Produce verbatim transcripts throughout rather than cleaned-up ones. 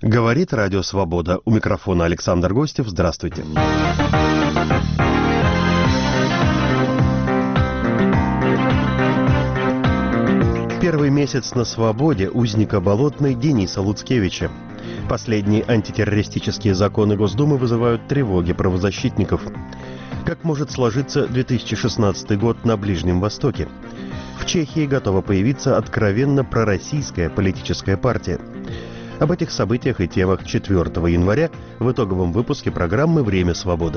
Говорит Радио Свобода. У микрофона Александр Гостев. Здравствуйте. Первый месяц на свободе узника Болотной Дениса Луцкевича. Последние антитеррористические законы Госдумы вызывают тревоги правозащитников. Как может сложиться две тысячи шестнадцатый год на Ближнем Востоке? В Чехии готова появиться откровенно пророссийская политическая партия. Об этих событиях и темах четвёртого января в итоговом выпуске программы «Время свободы».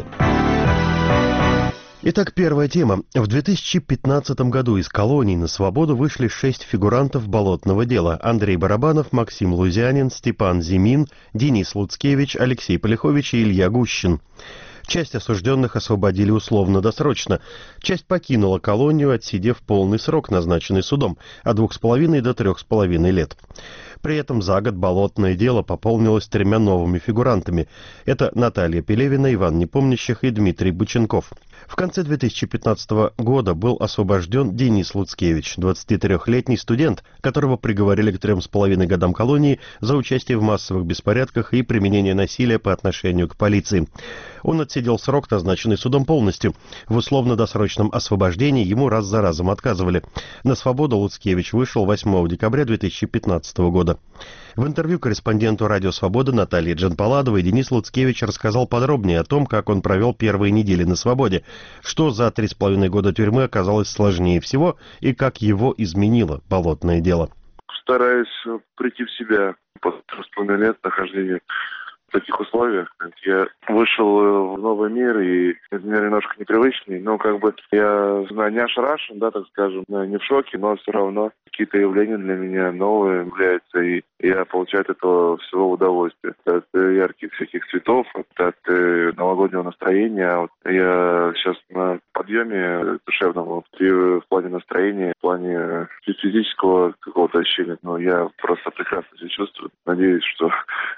Итак, первая тема. В две тысячи пятнадцатом году из колоний на свободу вышли шесть фигурантов болотного дела. Андрей Барабанов, Максим Лузянин, Степан Зимин, Денис Луцкевич, Алексей Полихович и Илья Гущин. Часть осужденных освободили условно-досрочно. Часть покинула колонию, отсидев полный срок, назначенный судом, от двух с половиной до трех с половиной лет. При этом за год болотное дело пополнилось тремя новыми фигурантами. Это Наталья Пелевина, Иван Непомнящих и Дмитрий Быченков. В конце две тысячи пятнадцатого года был освобожден Денис Луцкевич, двадцатитрёхлетний студент, которого приговорили к трем с половиной годам колонии за участие в массовых беспорядках и применение насилия по отношению к полиции. Он отсидел срок, назначенный судом, полностью. В условно-досрочном освобождении ему раз за разом отказывали. На свободу Луцкевич вышел восьмого декабря две тысячи пятнадцатого года. В интервью корреспонденту «Радио Свобода» Наталье Джанпаладовой Денис Луцкевич рассказал подробнее о том, как он провел первые недели на свободе, что за три с половиной года тюрьмы оказалось сложнее всего и как его изменило болотное дело. Стараюсь прийти в себя после трех с половиной лет нахождения в таких условиях. Я вышел в новый мир, и этот мир немножко непривычный, но как бы я не ошарашен, да, так скажем, не в шоке, но все равно какие-то явления для меня новые являются, и я получаю от этого всего удовольствие. От ярких всяких цветов, от новогоднего настроения. Вот я сейчас на подъеме душевном, и в плане настроения, в плане физического какого-то ощущения, но я просто прекрасно себя чувствую. Надеюсь, что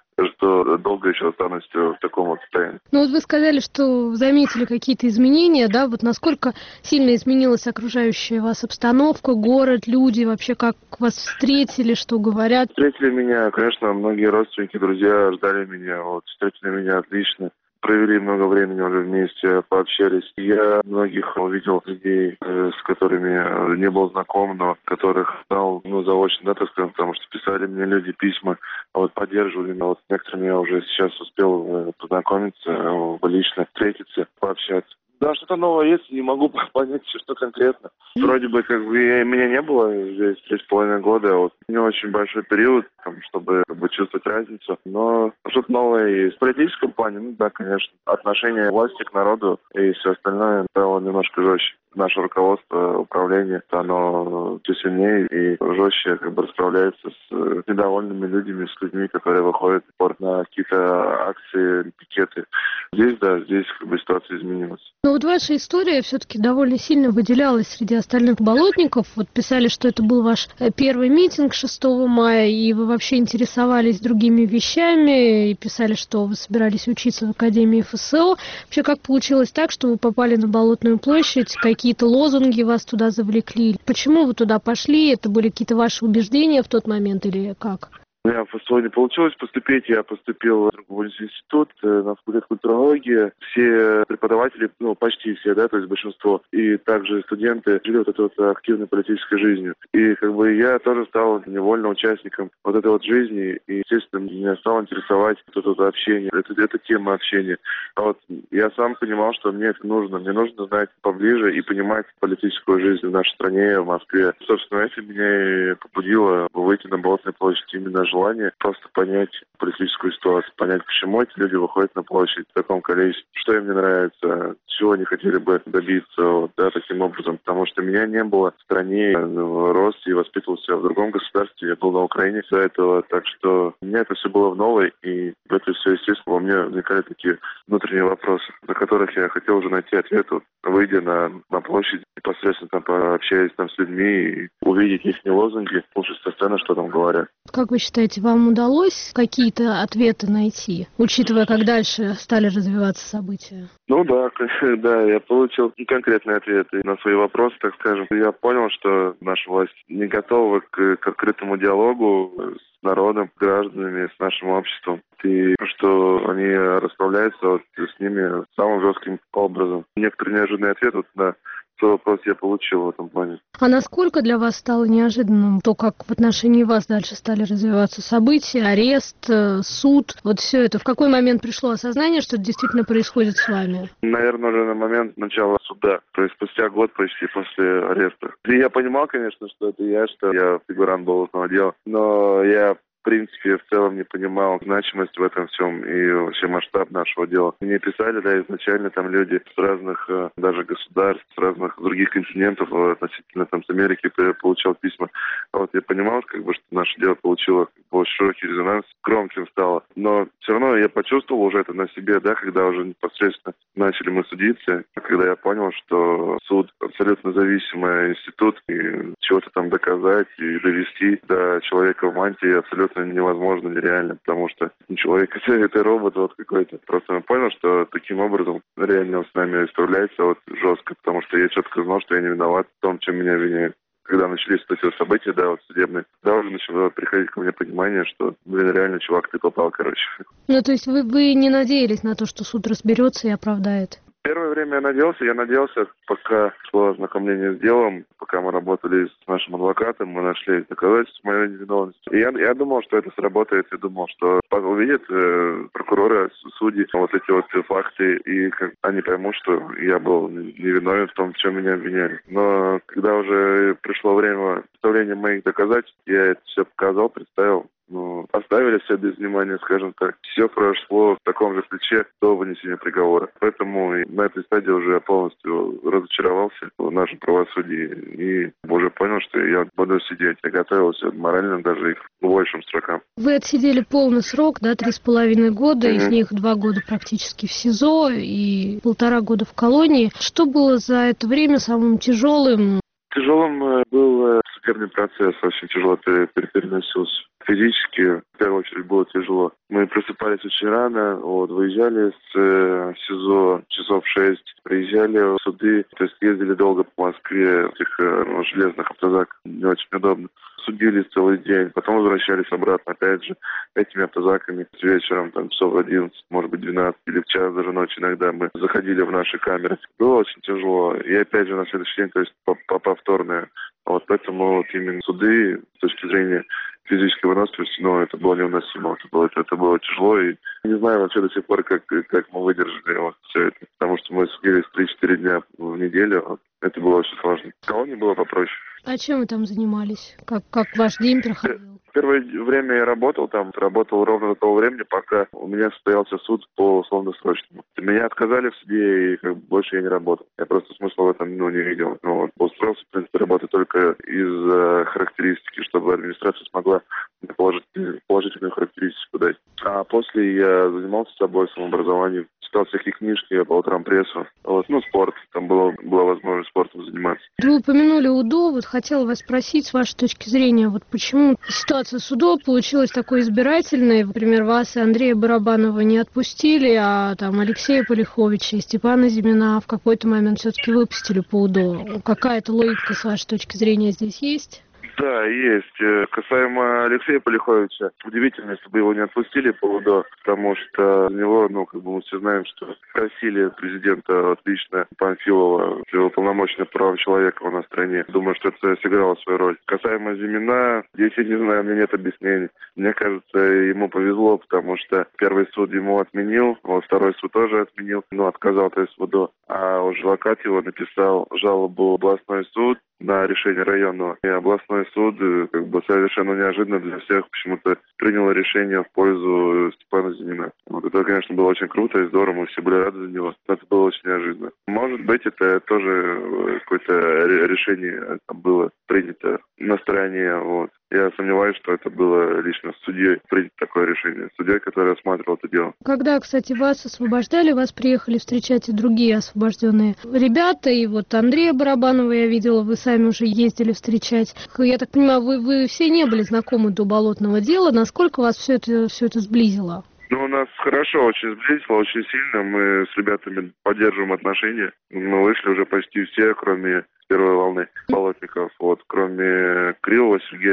что долго еще останусь в таком вот состоянии. Ну вот вы сказали, что заметили какие-то изменения, да, вот насколько сильно изменилась окружающая вас обстановка, город, люди, вообще как вас встретили, что говорят? Встретили меня, конечно, многие родственники, друзья ждали меня, вот, встретили меня отлично. Провели много времени уже вместе, пообщались. Я многих увидел людей, с которыми не был знаком, но которых знал, ну, заочно, да, так сказать, потому что писали мне люди письма, вот, поддерживали меня. Вот, с некоторыми я уже сейчас успел познакомиться, лично встретиться, пообщаться. Да, что-то новое есть, не могу понять, что конкретно. Вроде бы, как бы, я, меня не было здесь три с половиной года, вот, не очень большой период, там, чтобы, как бы, чувствовать разницу, но что-то новое есть. В политическом плане, ну да, конечно, отношение власти к народу и все остальное стало немножко жестче. Наше руководство, управление, оно все сильнее и жестче, как бы, расправляется с недовольными людьми, с людьми, которые выходят на какие-то акции, пикеты. Здесь, да, здесь, как бы, ситуация изменилась. Но вот ваша история все-таки довольно сильно выделялась среди остальных болотников. Вот писали, что это был ваш первый митинг шестого мая, и вы вообще интересовались другими вещами, и писали, что вы собирались учиться в Академии эф эс о. Вообще, как получилось так, что вы попали на Болотную площадь, какие-то лозунги вас туда завлекли? Почему вы туда пошли? Это были какие-то ваши убеждения в тот момент или как? У меня в эф эс о не получилось поступить, я поступил в институт на факультет культурологии. Все преподаватели, ну, почти все, да, то есть большинство, и также студенты жили вот этой вот активной политической жизнью. И как бы я тоже стал невольно участником вот этой вот жизни, и, естественно, меня стало интересовать вот это вот общение, это, это тема общения. А вот я сам понимал, что мне это нужно, мне нужно знать поближе и понимать политическую жизнь в нашей стране, в Москве. Собственно, это меня и побудило выйти на Болотную площадь, именно желание просто понять политическую ситуацию, понять, почему эти люди выходят на площадь в таком количестве, что им не нравится, чего они хотели бы добиться, вот, да, таким образом. Потому что меня не было в стране, я рос и воспитывался в другом государстве, я был на Украине до этого, так что у меня это все было в новой, и в это все, естественно, у меня возникали такие внутренние вопросы, на которых я хотел уже найти ответ, вот, выйдя на, на площадь, непосредственно там пообщаясь там с людьми и увидеть их лозунги, слушать со сцены, что там говорят. Как вы считаете, вам удалось какие-то ответы найти, учитывая, как дальше стали развиваться события? Ну да, да, я получил конкретные ответы на свои вопросы, так скажем. Я понял, что наша власть не готова к, к открытому диалогу с народом, с гражданами, с нашим обществом. И что они расправляются вот с ними самым жестким образом. Некоторый неожиданный ответ вот на свой вопрос я получил в этом плане. А насколько для вас стало неожиданным то, как в отношении вас дальше стали развиваться события, арест, суд, вот все это? В какой момент пришло осознание, что это действительно происходит с вами? Наверное, уже на момент начала суда, то есть спустя год почти после ареста. И я понимал, конечно, что это я, что я фигурант болотного дела, но я в принципе, в целом не понимал значимость в этом всем и вообще масштаб нашего дела. Мне писали, да, изначально там люди с разных даже государств, с разных других континентов, относительно там с Америки получал письма. А вот я понимал, как бы, что наше дело получило очень широкий резонанс, громким стало. Но все равно я почувствовал уже это на себе, да, когда уже непосредственно начали мы судиться, когда я понял, что суд абсолютно зависимый институт, и чего-то там доказать и довести до человека в мантии абсолютно невозможно, нереально, потому что человек это, это робот вот какой-то. Просто я понял, что таким образом реально он с нами исправляется вот жестко, потому что я четко знал, что я не виноват в том, чем меня обвиняют. Когда начались эти вот события, да, вот судебные, да, уже начало приходить ко мне понимание, что, блин, реально, чувак, ты попал, короче. Ну, то есть вы, вы не надеялись на то, что суд разберется и оправдает? Первое время я надеялся, я надеялся, пока шло ознакомление с делом, пока мы работали с нашим адвокатом, мы нашли доказательства моей невиновности. И я, я думал, что это сработает, я думал, что увидят э, прокуроры, судьи вот эти вот факты, и как, они поймут, что я был невиновен в том, в чем меня обвиняли. Но когда уже пришло время представления моих доказательств, я это все показал, представил. Ну, оставили все без внимания, скажем так. Все прошло в таком же ключе до вынесения приговора. Поэтому на этой стадии уже я полностью разочаровался в нашем правосудии и уже понял, что я буду сидеть. Я готовился морально даже и к большим срокам. Вы отсидели полный срок, да, три с половиной года, mm-hmm. из них два года практически в СИЗО и полтора года в колонии. Что было за это время самым тяжелым? Тяжелым был судебный процесс, очень тяжело переносился. Физически, в первую очередь, было тяжело. Мы просыпались очень рано, вот, выезжали с э, СИЗО часов шесть, приезжали в суды, то есть ездили долго по Москве, в этих э, железных автозаках, не очень удобно. Судились целый день, потом возвращались обратно, опять же, этими автозаками. С вечером, там, часов в одиннадцать, может быть, двенадцать или в час даже ночи иногда мы заходили в наши камеры. Было очень тяжело. И опять же, на следующий день, то есть, повторное. Вот поэтому вот именно суды, с точки зрения физической выносливости, но это было невыносимо, это было, это, это было тяжело, и не знаю вообще до сих пор, как, как мы выдержали вот все это, потому что мы судились три-четыре дня в неделю, вот, это было очень сложно. В колонии было попроще. А чем вы там занимались? Как, как ваш день проходил? Первое время я работал там, работал ровно до того времени, пока у меня состоялся суд по условно-срочному. Меня отказали в суде, и как бы больше я не работал. Я просто смысла в этом ну, не видел. Ну, вот, устроился, в принципе, работать только из-за характеристики, чтобы администрация смогла положительную, положительную характеристику дать. А после я занимался собой, самообразованием, читал всякие книжки по утрам, прессу. Вот, ну, спорт. Там было, была возможность спортом заниматься. Вы упомянули УДО. Вот хотела вас спросить, с вашей точки зрения, вот почему ситуация с УДО получилась такой избирательной? Например, вас и Андрея Барабанова не отпустили, а там Алексея Полиховича и Степана Зимина в какой-то момент все-таки выпустили по УДО. Какая-то логика, с вашей точки зрения, здесь есть? Да, есть. Касаемо Алексея Полиховича, удивительно, если бы его не отпустили по УДО, потому что у него, ну, как бы мы все знаем, что просили президента отлично Панфилова, его полномочное право человека у нас в стране. Думаю, что это сыграло свою роль. Касаемо Зимина, здесь я не знаю, у меня нет объяснений. Мне кажется, ему повезло, потому что первый суд ему отменил, вот второй суд тоже отменил, ну, отказал, то есть в УДО. А уже адвокат его написал жалобу в областной суд на решение районного. И областной суд, как бы совершенно неожиданно для всех, почему-то принял решение в пользу Степана Зимина. Вот это, конечно, было очень круто и здорово, мы все были рады за него. Это было очень неожиданно. Может быть, это тоже какое-то решение было принято на стороне. Вот. Я сомневаюсь, что это было лично с судьей принято такое решение. Судьей, который рассматривал это дело. Когда, кстати, вас освобождали, вас приехали встречать и другие освобожденные ребята. И вот Андрея Барабанова я видела, вы сами уже ездили встречать. Я так понимаю, вы, вы все не были знакомы до болотного дела. Насколько вас все это, все это сблизило? Ну, у нас хорошо очень сблизило, очень сильно. Мы с ребятами поддерживаем отношения. Мы вышли уже почти все, кроме первой волны болотников. Вот, кроме Крилова Сергея,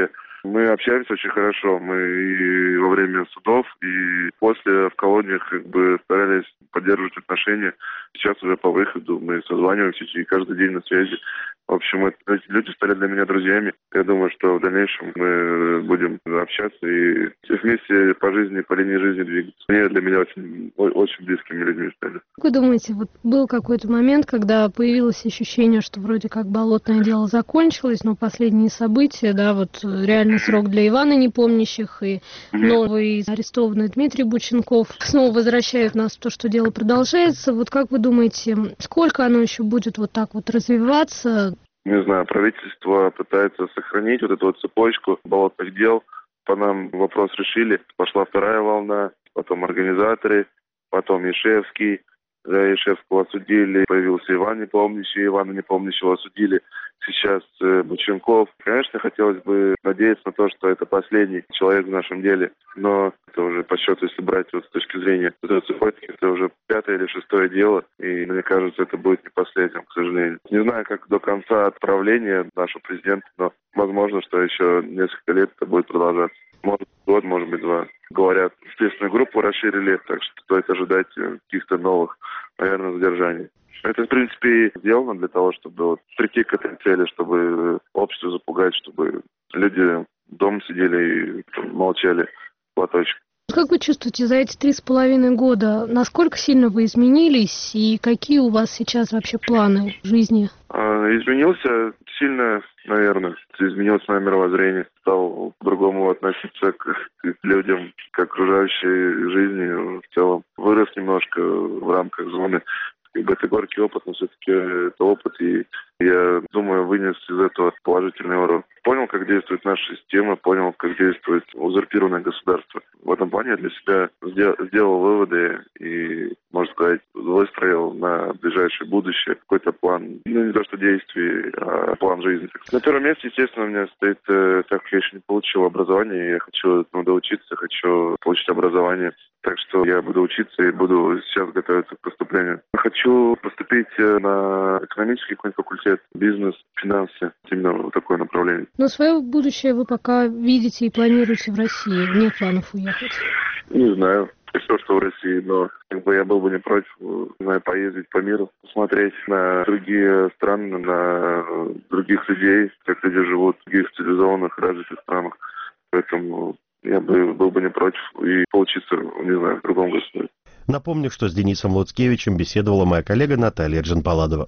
Мы общаемся очень хорошо. Мы и во время судов, и после в колониях как бы старались поддерживать отношения. Сейчас уже по выходу мы созваниваемся и каждый день на связи. В общем, эти люди стали для меня друзьями. Я думаю, что в дальнейшем мы будем общаться и вместе по жизни, по линии жизни двигаться. Они для меня очень, очень близкими людьми стали. Как вы думаете, вот был какой-то момент, когда появилось ощущение, что вроде как болотное дело закончилось, но последние события, да, вот реальный срок для Ивана Непомнящих и новый арестованный Дмитрий Бученков снова возвращают нас в то, что дело продолжается. Вот как вы думаете, сколько оно еще будет вот так вот развиваться? Не знаю, правительство пытается сохранить вот эту вот цепочку болотных дел. По нам вопрос решили. Пошла вторая волна, потом организаторы, потом Ешевский. За Ешевского осудили. Появился Иван Непомнящий, Ивана Непомнящего осудили. Сейчас э, Бученков. Конечно, хотелось бы надеяться на то, что это последний человек в нашем деле. Но это уже по счету, если брать вот с точки зрения этой цепочки, это уже пятое или шестое дело. И мне кажется, это будет не последним, к сожалению. Не знаю, как до конца отправления нашего президента, но возможно, что еще несколько лет это будет продолжаться. Может, год, может быть, два. Говорят, следственную группу расширили, так что стоит ожидать каких-то новых, наверное, задержаний. Это, в принципе, сделано для того, чтобы вот прийти к этой цели, чтобы общество запугать, чтобы люди дома сидели и молчали в платочек. Как вы чувствуете, за эти три с половиной года, насколько сильно вы изменились и какие у вас сейчас вообще планы в жизни? Изменился сильно, наверное. Изменилось мое мировоззрение. Стал по-другому относиться к, к людям, к окружающей жизни в целом. Вырос немножко в рамках зоны. Как бы это горький опыт, но все-таки это опыт, и я думаю, вынес из этого положительный урок. Понял, как действует наша система, понял, как действует узурпированное государство. В этом плане я для себя сделал, сделал выводы и, можно сказать, выстроил на ближайшее будущее какой-то план. Ну, не то что действий, а план жизни. На первом месте, естественно, у меня стоит, так как я еще не получил образование, я хочу этому доучиться, хочу получить образование. Так что я буду учиться и буду сейчас готовиться к поступлению. Хочу поступить на экономический какой-нибудь факультет, бизнес, финансы, именно вот такое направление. Но свое будущее вы пока видите и планируете в России? Нет планов уехать? Не знаю. Все, что в России, но как бы я был бы не против, знаю, поездить по миру, посмотреть на другие страны, на других людей, как люди живут в других цивилизованных, развитых странах. Поэтому я бы был бы не против и поучиться, не знаю, в другом государстве. Напомню, что с Денисом Луцкевичем беседовала моя коллега Наталья Джанпаладова.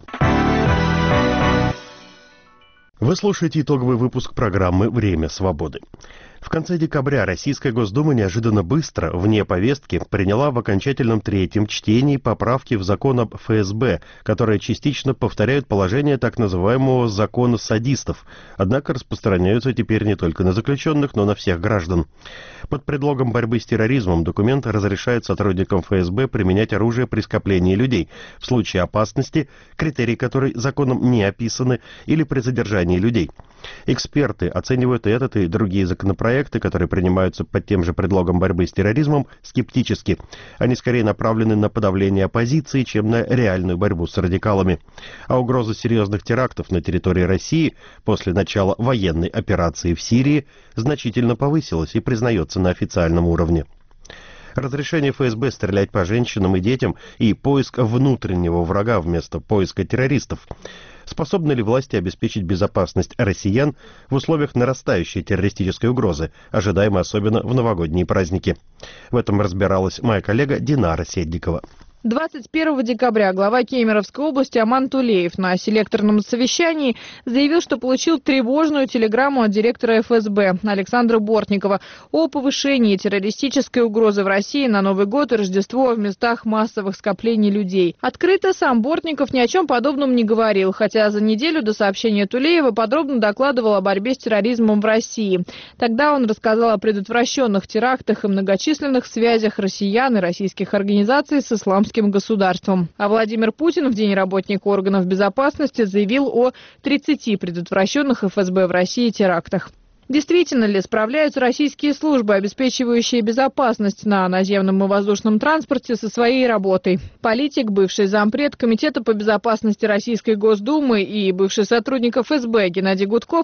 Вы слушаете итоговый выпуск программы «Время свободы». В конце декабря Российская Госдума неожиданно быстро, вне повестки, приняла в окончательном третьем чтении поправки в закон об эф эс бэ, которые частично повторяют положение так называемого закона садистов, однако распространяются теперь не только на заключенных, но на всех граждан. Под предлогом борьбы с терроризмом документ разрешает сотрудникам эф эс бэ применять оружие при скоплении людей в случае опасности, критерии которой законом не описаны, или при задержании людей. Эксперты оценивают этот и другие законопроекты, которые принимаются под тем же предлогом борьбы с терроризмом, скептически. Они скорее направлены на подавление оппозиции, чем на реальную борьбу с радикалами. А угроза серьезных терактов на территории России после начала военной операции в Сирии значительно повысилась и признается на официальном уровне. Разрешение эф эс бэ стрелять по женщинам и детям и поиск внутреннего врага вместо поиска террористов. Способны ли власти обеспечить безопасность россиян в условиях нарастающей террористической угрозы, ожидаемой особенно в новогодние праздники? В этом разбиралась моя коллега Динара Седникова. двадцать первого декабря глава Кемеровской области Аман Тулеев на селекторном совещании заявил, что получил тревожную телеграмму от директора эф эс бэ Александра Бортникова о повышении террористической угрозы в России на Новый год и Рождество в местах массовых скоплений людей. Открыто сам Бортников ни о чем подобном не говорил, хотя за неделю до сообщения Тулеева подробно докладывал о борьбе с терроризмом в России. Тогда он рассказал о предотвращенных терактах и многочисленных связях россиян и российских организаций с исламским государством. А Владимир Путин в День работника органов безопасности заявил о тридцати предотвращенных эф эс бэ в России терактах. Действительно ли справляются российские службы, обеспечивающие безопасность на наземном и воздушном транспорте, со своей работой? Политик, бывший зампред Комитета по безопасности Российской Госдумы и бывший сотрудник эф эс бэ Геннадий Гудков в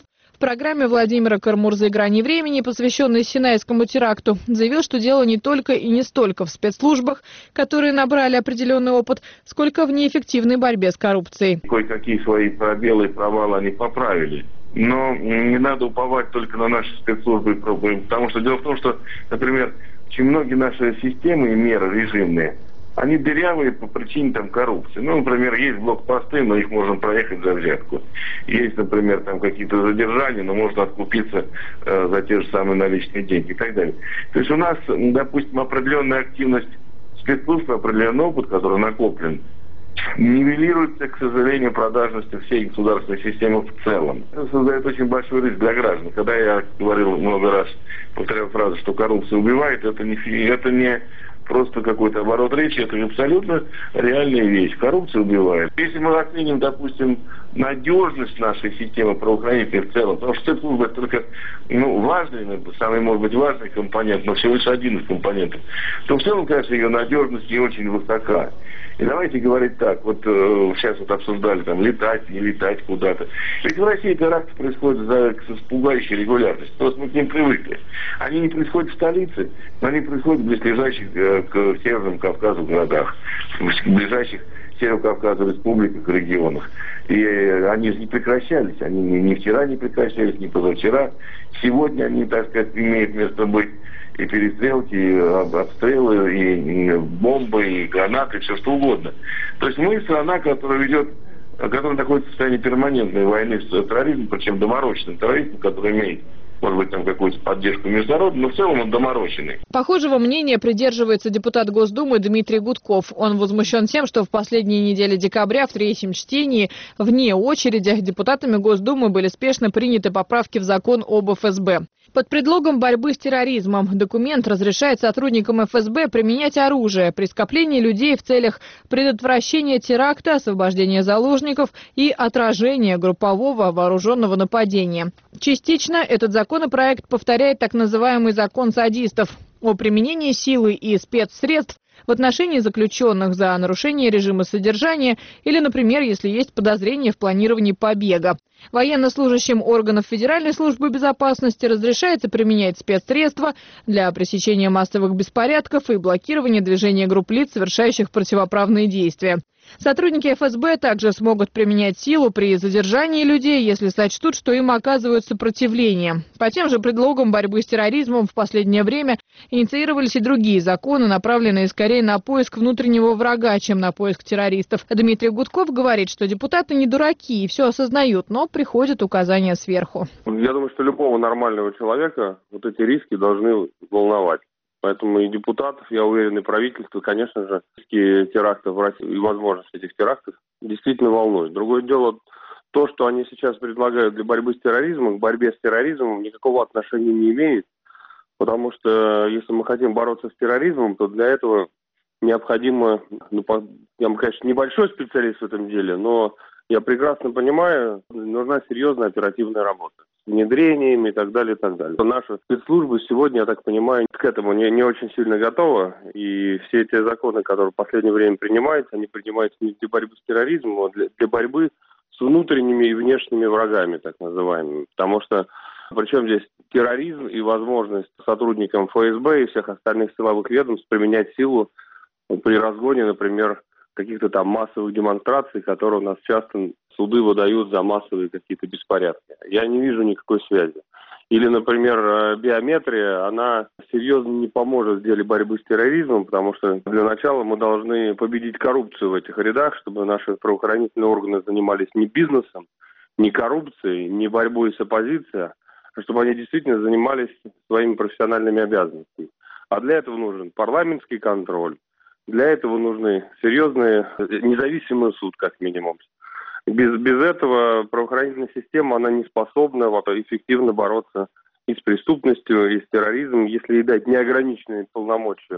программе Владимира Кармурзы «Грани времени», посвященной Синайскому теракту, заявил, что дело не только и не столько в спецслужбах, которые набрали определенный опыт, сколько в неэффективной борьбе с коррупцией. Кое-какие свои пробелы и провалы они поправили. Но не надо уповать только на наши спецслужбы, потому что дело в том, что, например, очень многие наши системы и меры режимные, они дырявые по причине там коррупции. Ну, например, есть блокпосты, но их можно проехать за взятку. Есть, например, там какие-то задержания, но можно откупиться э, за те же самые наличные деньги и так далее. То есть у нас, допустим, определенная активность спецслужб, определенный опыт, который накоплен, нивелируется, к сожалению, продажностью всей государственной системы в целом. Это создает очень большой риск для граждан. Когда я говорил много раз, повторял фразу, что коррупция убивает, это не, это не просто какой-то оборот речи, это абсолютно реальная вещь. Коррупция убивает. Если мы оценим, допустим, надежность нашей системы правоохранительной в целом, потому что спецслужбы это только ну, важный, самый, может быть, важный компонент, но всего лишь один из компонентов, то в целом, конечно, ее надежность не очень высока. И давайте говорить так, вот э, сейчас вот обсуждали, там, летать, не летать куда-то. Ведь в России теракты происходят за, с пугающей регулярностью, просто мы к ним привыкли. Они не происходят в столице, но они происходят в близлежащих э, к Северному Кавказу городах, в ближайших Северо-Кавказу республиках, регионах. И э, они же не прекращались, они ни, ни вчера не прекращались, ни позавчера. Сегодня они, так сказать, имеют место быть. И перестрелки, и обстрелы, и бомбы, и гранаты, все что угодно. То есть мы страна, которая ведет, которая находится в состоянии перманентной войны с терроризмом, причем доморощенным терроризмом, который имеет, может быть, там какую-то поддержку международную, но в целом он доморощенный. Похожего мнения придерживается депутат Госдумы Дмитрий Гудков. Он возмущен тем, что в последние недели декабря в третьем чтении вне очереди депутатами Госдумы были спешно приняты поправки в закон об эф эс бэ. Под предлогом борьбы с терроризмом документ разрешает сотрудникам эф эс бэ применять оружие при скоплении людей в целях предотвращения теракта, освобождения заложников и отражения группового вооруженного нападения. Частично этот законопроект повторяет так называемый закон садистов о применении силы и спецсредств в отношении заключенных за нарушение режима содержания или, например, если есть подозрение в планировании побега. Военнослужащим органов Федеральной службы безопасности разрешается применять спецсредства для пресечения массовых беспорядков и блокирования движения групп лиц, совершающих противоправные действия. Сотрудники эф эс бэ также смогут применять силу при задержании людей, если сочтут, что им оказывают сопротивление. По тем же предлогам борьбы с терроризмом в последнее время инициировались и другие законы, направленные скорее на поиск внутреннего врага, чем на поиск террористов. Дмитрий Гудков говорит, что депутаты не дураки и все осознают, но приходят указания сверху. Я думаю, что любого нормального человека вот эти риски должны волновать. Поэтому и депутатов, я уверен, и правительство, конечно же, риски терактов в России и возможность этих терактов действительно волнует. Другое дело, то, что они сейчас предлагают для борьбы с терроризмом, к борьбе с терроризмом никакого отношения не имеет. Потому что если мы хотим бороться с терроризмом, то для этого необходимо, ну, я, конечно, небольшой специалист в этом деле, но я прекрасно понимаю, нужна серьезная оперативная работа. Внедрением и так далее, и так далее. Наши спецслужбы сегодня, я так понимаю, к этому не, не очень сильно готовы. И все эти законы, которые в последнее время принимаются, они принимаются не для борьбы с терроризмом, а для, для борьбы с внутренними и внешними врагами, так называемыми. Потому что, причем здесь терроризм и возможность сотрудникам эф эс бэ и всех остальных силовых ведомств применять силу при разгоне, например, каких-то там массовых демонстраций, которые у нас часто суды выдают за массовые какие-то беспорядки. Я не вижу никакой связи. Или, например, биометрия, она серьезно не поможет в деле борьбы с терроризмом, потому что для начала мы должны победить коррупцию в этих рядах, чтобы наши правоохранительные органы занимались не бизнесом, не коррупцией, не борьбой с оппозицией, а чтобы они действительно занимались своими профессиональными обязанностями. А для этого нужен парламентский контроль, для этого нужны серьезные, независимый суд, как минимум. Без, без этого правоохранительная система, она не способна эффективно бороться и с преступностью, и с терроризмом, если ей дать неограниченные полномочия,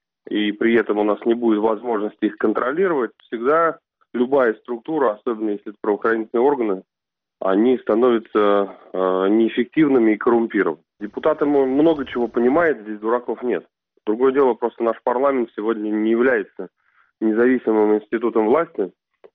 и при этом у нас не будет возможности их контролировать, всегда любая структура, особенно если это правоохранительные органы, они становятся э, неэффективными и коррумпированными. Депутаты много чего понимают, здесь дураков нет. Другое дело, просто наш парламент сегодня не является независимым институтом власти,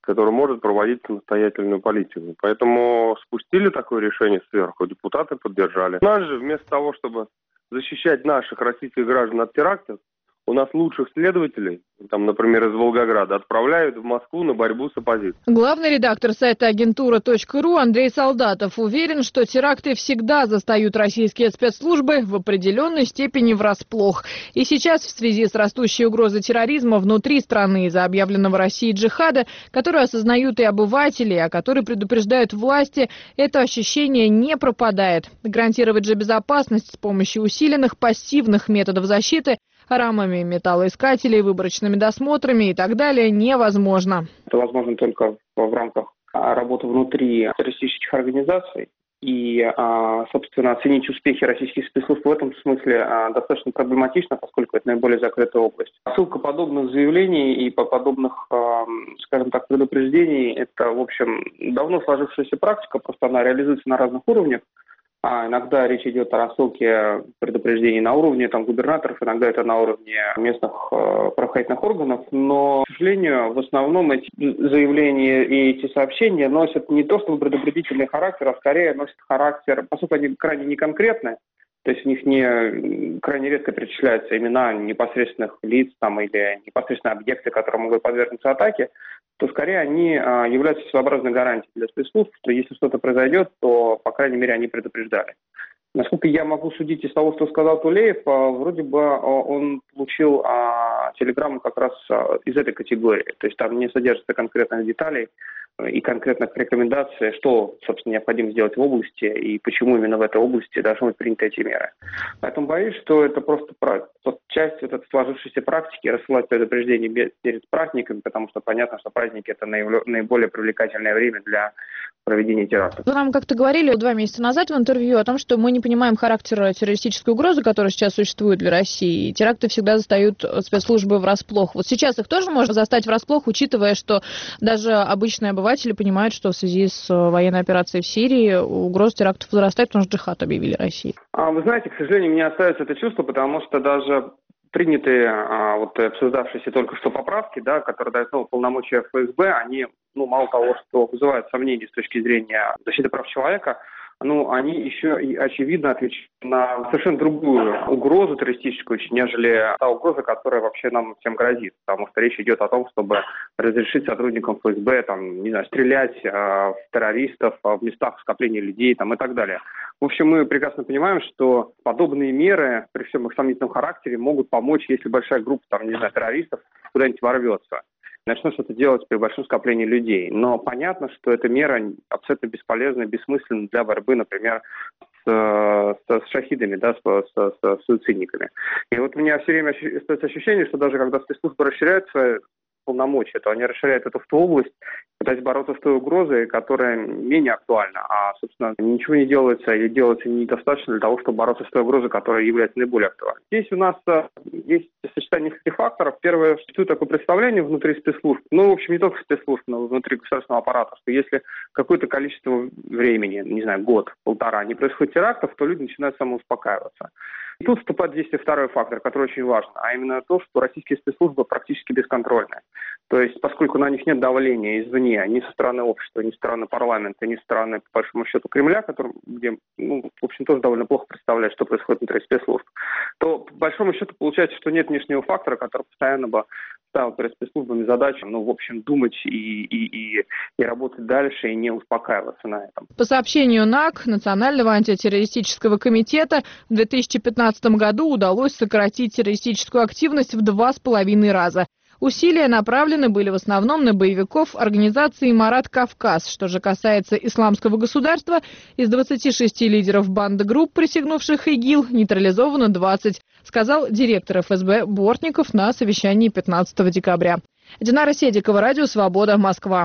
который может проводить самостоятельную политику. Поэтому спустили такое решение сверху, депутаты поддержали. У нас же вместо того, чтобы защищать наших российских граждан от терактов, у нас лучших следователей, там, например, из Волгограда, отправляют в Москву на борьбу с оппозицией. Главный редактор сайта агентура точка ру Андрей Солдатов уверен, что теракты всегда застают российские спецслужбы в определенной степени врасплох. И сейчас в связи с растущей угрозой терроризма внутри страны из-за объявленного Россией джихада, который осознают и обыватели, о которой предупреждают власти, это ощущение не пропадает. Гарантировать же безопасность с помощью усиленных пассивных методов защиты, рамами металлоискателей, выборочными досмотрами и так далее невозможно. Это возможно только в рамках работы внутри террористических организаций. И, собственно, оценить успехи российских спецслужб в этом смысле достаточно проблематично, поскольку это наиболее закрытая область. Ссылка подобных заявлений и по подобных, скажем так, предупреждений – это, в общем, давно сложившаяся практика, просто она реализуется на разных уровнях. А иногда речь идет о рассылке предупреждений на уровне там, губернаторов, иногда это на уровне местных э, правоохранительных органов, но, к сожалению, в основном эти заявления и эти сообщения носят не то чтобы предупредительный характер, а скорее носят характер, поскольку они крайне неконкретны, то есть в них не, крайне редко перечисляются имена непосредственных лиц там, или непосредственные объекты, которые могут подвергнуться атаке, то скорее они а, являются своеобразной гарантией для спецслужб, что если что-то произойдет, то, по крайней мере, они предупреждали. Насколько я могу судить из того, что сказал Тулеев, а, вроде бы а, он получил а, телеграмму как раз а, из этой категории. То есть там не содержится конкретных деталей и конкретных рекомендаций, что, собственно, необходимо сделать в области и почему именно в этой области должны быть приняты эти меры. Поэтому боюсь, что это просто часть вот этой сложившейся практики рассылать предупреждения перед праздниками, потому что понятно, что праздники – это наиболее привлекательное время для проведения терактов. Вы нам как-то говорили два месяца назад в интервью о том, что мы не понимаем характера террористической угрозы, которая сейчас существует для России. И теракты всегда застают спецслужбы врасплох. Вот сейчас их тоже можно застать врасплох, учитывая, что даже обычные обыватели понимают, что в связи с военной операцией в Сирии угроза терактов возрастает, потому что джихад объявили России. А, вы знаете, к сожалению, мне остается это чувство, потому что даже принятые, а, вот обсуждавшиеся только что поправки, да, которые дают новые полномочия эф эс бэ, они, ну, мало того, что вызывают сомнения с точки зрения защиты прав человека, ну, они еще и очевидно отвечают на совершенно другую угрозу террористическую, нежели та угроза, которая вообще нам всем грозит. Потому что речь идет о том, чтобы разрешить сотрудникам эф эс бэ, там, не знаю, стрелять э, в террористов э, в местах скопления людей там, и так далее. В общем, мы прекрасно понимаем, что подобные меры, при всем их сомнительном характере, могут помочь, если большая группа, там, не знаю, террористов куда-нибудь ворвется. Начнут что-то делать при большом скоплении людей. Но понятно, что эта мера абсолютно бесполезна, бессмысленна для борьбы, например, с, с, с шахидами, да, с, с, с суицидниками. И вот у меня все время остается ощущение, что даже когда спецслужбы расширяют свои полномочия, то они расширяют это в ту область, пытаясь бороться с той угрозой, которая менее актуальна. А, собственно, ничего не делается или делается недостаточно для того, чтобы бороться с той угрозой, которая является наиболее актуальной. Здесь у нас есть сочетание нескольких факторов. Первое, существует такое представление внутри спецслужб, ну, в общем, не только спецслужб, но внутри государственного аппарата, что если какое-то количество времени, не знаю, год, полтора, не происходит терактов, то люди начинают самоуспокаиваться. И тут вступает в действие второй фактор, который очень важен, а именно то, что российские спецслужбы практически бесконтрольны. То есть, поскольку на них нет давления извне, ни со стороны общества, ни со стороны парламента, ни со стороны, по большому счету, Кремля, который, где, ну, в общем, тоже довольно плохо представляет, что происходит внутри спецслужб, то, по большому счету, получается, что нет внешнего фактора, который постоянно бы ставил перед спецслужбами задачу, ну, в общем, думать и, и, и, и работать дальше, и не успокаиваться на этом. По сообщению НАК, Национального антитеррористического комитета, в две тысячи пятнадцатом году удалось сократить террористическую активность в два с половиной раза. Усилия направлены были в основном на боевиков организации «Марат Кавказ». Что же касается исламского государства, из двадцати шести лидеров банды групп, присягнувших ИГИЛ, нейтрализовано двадцать, сказал директор эф эс бэ Бортников на совещании пятнадцатого декабря. Динара Седикова, Радио Свобода, Москва.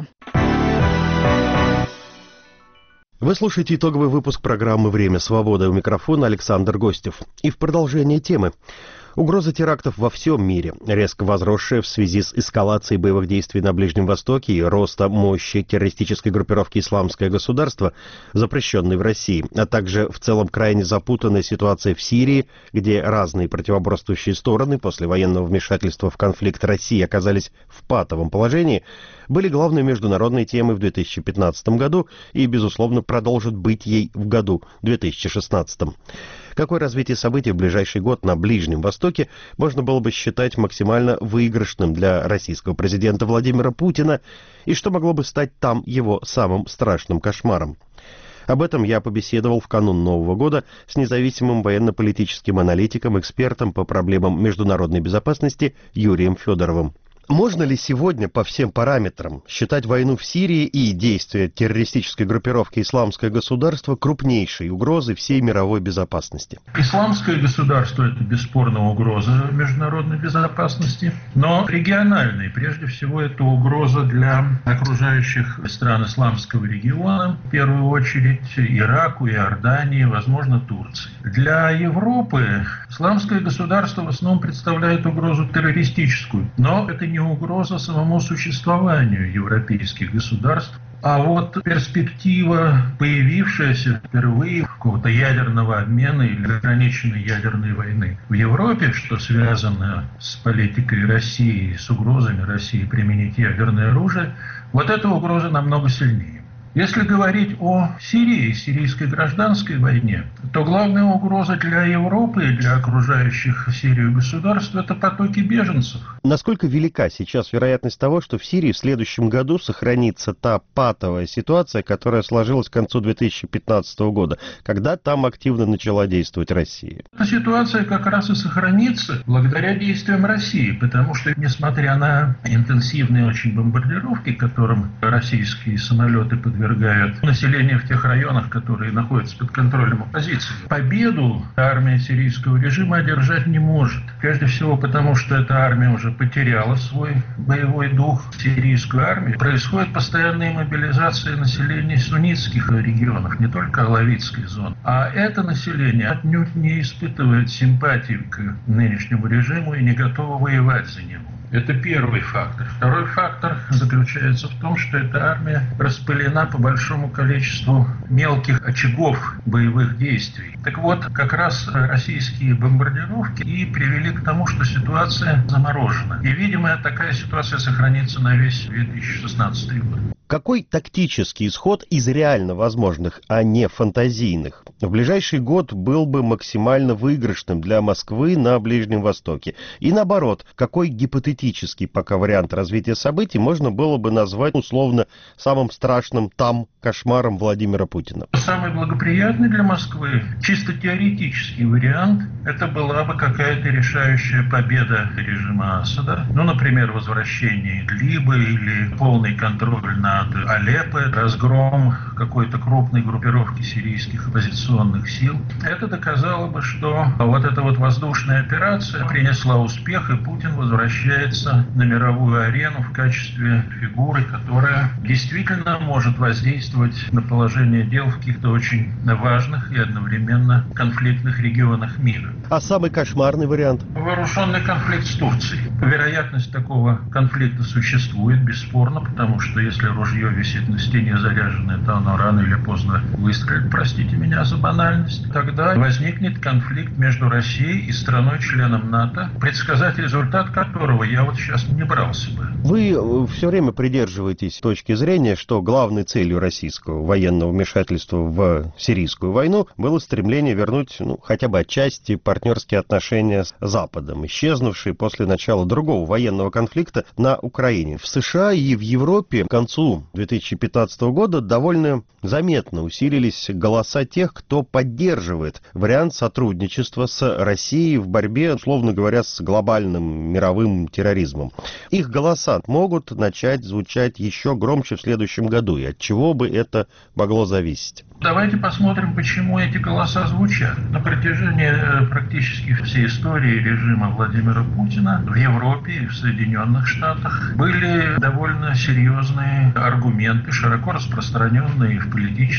Вы слушаете итоговый выпуск программы «Время свободы». У микрофона Александр Гостев. И в продолжение темы. Угроза терактов во всем мире, резко возросшая в связи с эскалацией боевых действий на Ближнем Востоке и роста мощи террористической группировки «Исламское государство», запрещенной в России, а также в целом крайне запутанная ситуация в Сирии, где разные противоборствующие стороны после военного вмешательства в конфликт России оказались в патовом положении, были главной международной темой в две тысячи пятнадцатом году и, безусловно, продолжат быть ей в году две тысячи шестнадцатом. Какое развитие событий в ближайший год на Ближнем Востоке можно было бы считать максимально выигрышным для российского президента Владимира Путина, и что могло бы стать там его самым страшным кошмаром? Об этом я побеседовал в канун Нового года с независимым военно-политическим аналитиком, экспертом по проблемам международной безопасности Юрием Федоровым. Можно ли сегодня по всем параметрам считать войну в Сирии и действия террористической группировки «Исламское государство» крупнейшей угрозой всей мировой безопасности? Исламское государство – это бесспорно угроза международной безопасности, но региональной. Прежде всего, это угроза для окружающих стран исламского региона, в первую очередь Ираку, Иордании, возможно, Турции. Для Европы исламское государство в основном представляет угрозу террористическую, но это не не угроза самому существованию европейских государств, а вот перспектива, появившаяся впервые какого-то ядерного обмена или ограниченной ядерной войны в Европе, что связано с политикой России, с угрозами России применить ядерное оружие, вот эта угроза намного сильнее. Если говорить о Сирии, сирийской гражданской войне, то главная угроза для Европы и для окружающих Сирию государств – это потоки беженцев. Насколько велика сейчас вероятность того, что в Сирии в следующем году сохранится та патовая ситуация, которая сложилась к концу две тысячи пятнадцатого года, когда там активно начала действовать Россия? Эта ситуация как раз и сохранится благодаря действиям России, потому что, несмотря на интенсивные очень бомбардировки, которым российские самолеты подвергаются, население в тех районах, которые находятся под контролем оппозиции, победу армия сирийского режима одержать не может. Прежде всего потому, что эта армия уже потеряла свой боевой дух. Сирийскую армию происходит постоянная мобилизация населения суннитских регионов, не только алавитской зоны. А это население отнюдь не испытывает симпатии к нынешнему режиму и не готово воевать за него. Это первый фактор. Второй фактор заключается в том, что эта армия распылена по большому количеству мелких очагов боевых действий. Так вот, как раз российские бомбардировки и привели к тому, что ситуация заморожена. И, видимо, такая ситуация сохранится на весь две тысячи шестнадцатый год. Какой тактический исход из реально возможных, а не фантазийных, в ближайший год был бы максимально выигрышным для Москвы на Ближнем Востоке? И наоборот, какой гипотетический пока вариант развития событий можно было бы назвать условно самым страшным там кошмаром Владимира Путина? Самый благоприятный для Москвы, чисто теоретический вариант, это была бы какая-то решающая победа режима Асада. Ну, например, возвращение Идлиба или полный контроль над Алеппо, разгром какой-то крупной группировки сирийских оппозиционных сил. Это доказало бы, что вот эта вот воздушная операция принесла успех, и Путин возвращается на мировую арену в качестве фигуры, которая действительно может воздействовать на положение дел в каких-то очень важных и одновременно конфликтных регионах мира. А самый кошмарный вариант? Вооруженный конфликт с Турцией. Вероятность такого конфликта существует, бесспорно, потому что если ружье висит на стене заряженное, то оно рано или поздно выстрелит, простите меня за банальность. Тогда возникнет конфликт между Россией и страной-членом НАТО, предсказать результат которого я вот сейчас не брался бы. Вы все время придерживаетесь точки зрения, что главной целью российского военного вмешательства в сирийскую войну было стремление вернуть, ну, хотя бы отчасти партнерские отношения с Западом, исчезнувшие после начала другого военного конфликта на Украине. В США и в Европе к концу две тысячи пятнадцатого года довольно заметно усилились голоса тех, кто поддерживает вариант сотрудничества с Россией в борьбе, условно говоря, с глобальным мировым терроризмом. Их голоса могут начать звучать еще громче в следующем году, и от чего бы это могло зависеть? Давайте посмотрим, почему эти голоса звучат. На протяжении практически всей истории режима Владимира Путина в Европе и в Соединенных Штатах были довольно серьезные аргументы, широко распространенные в политических и в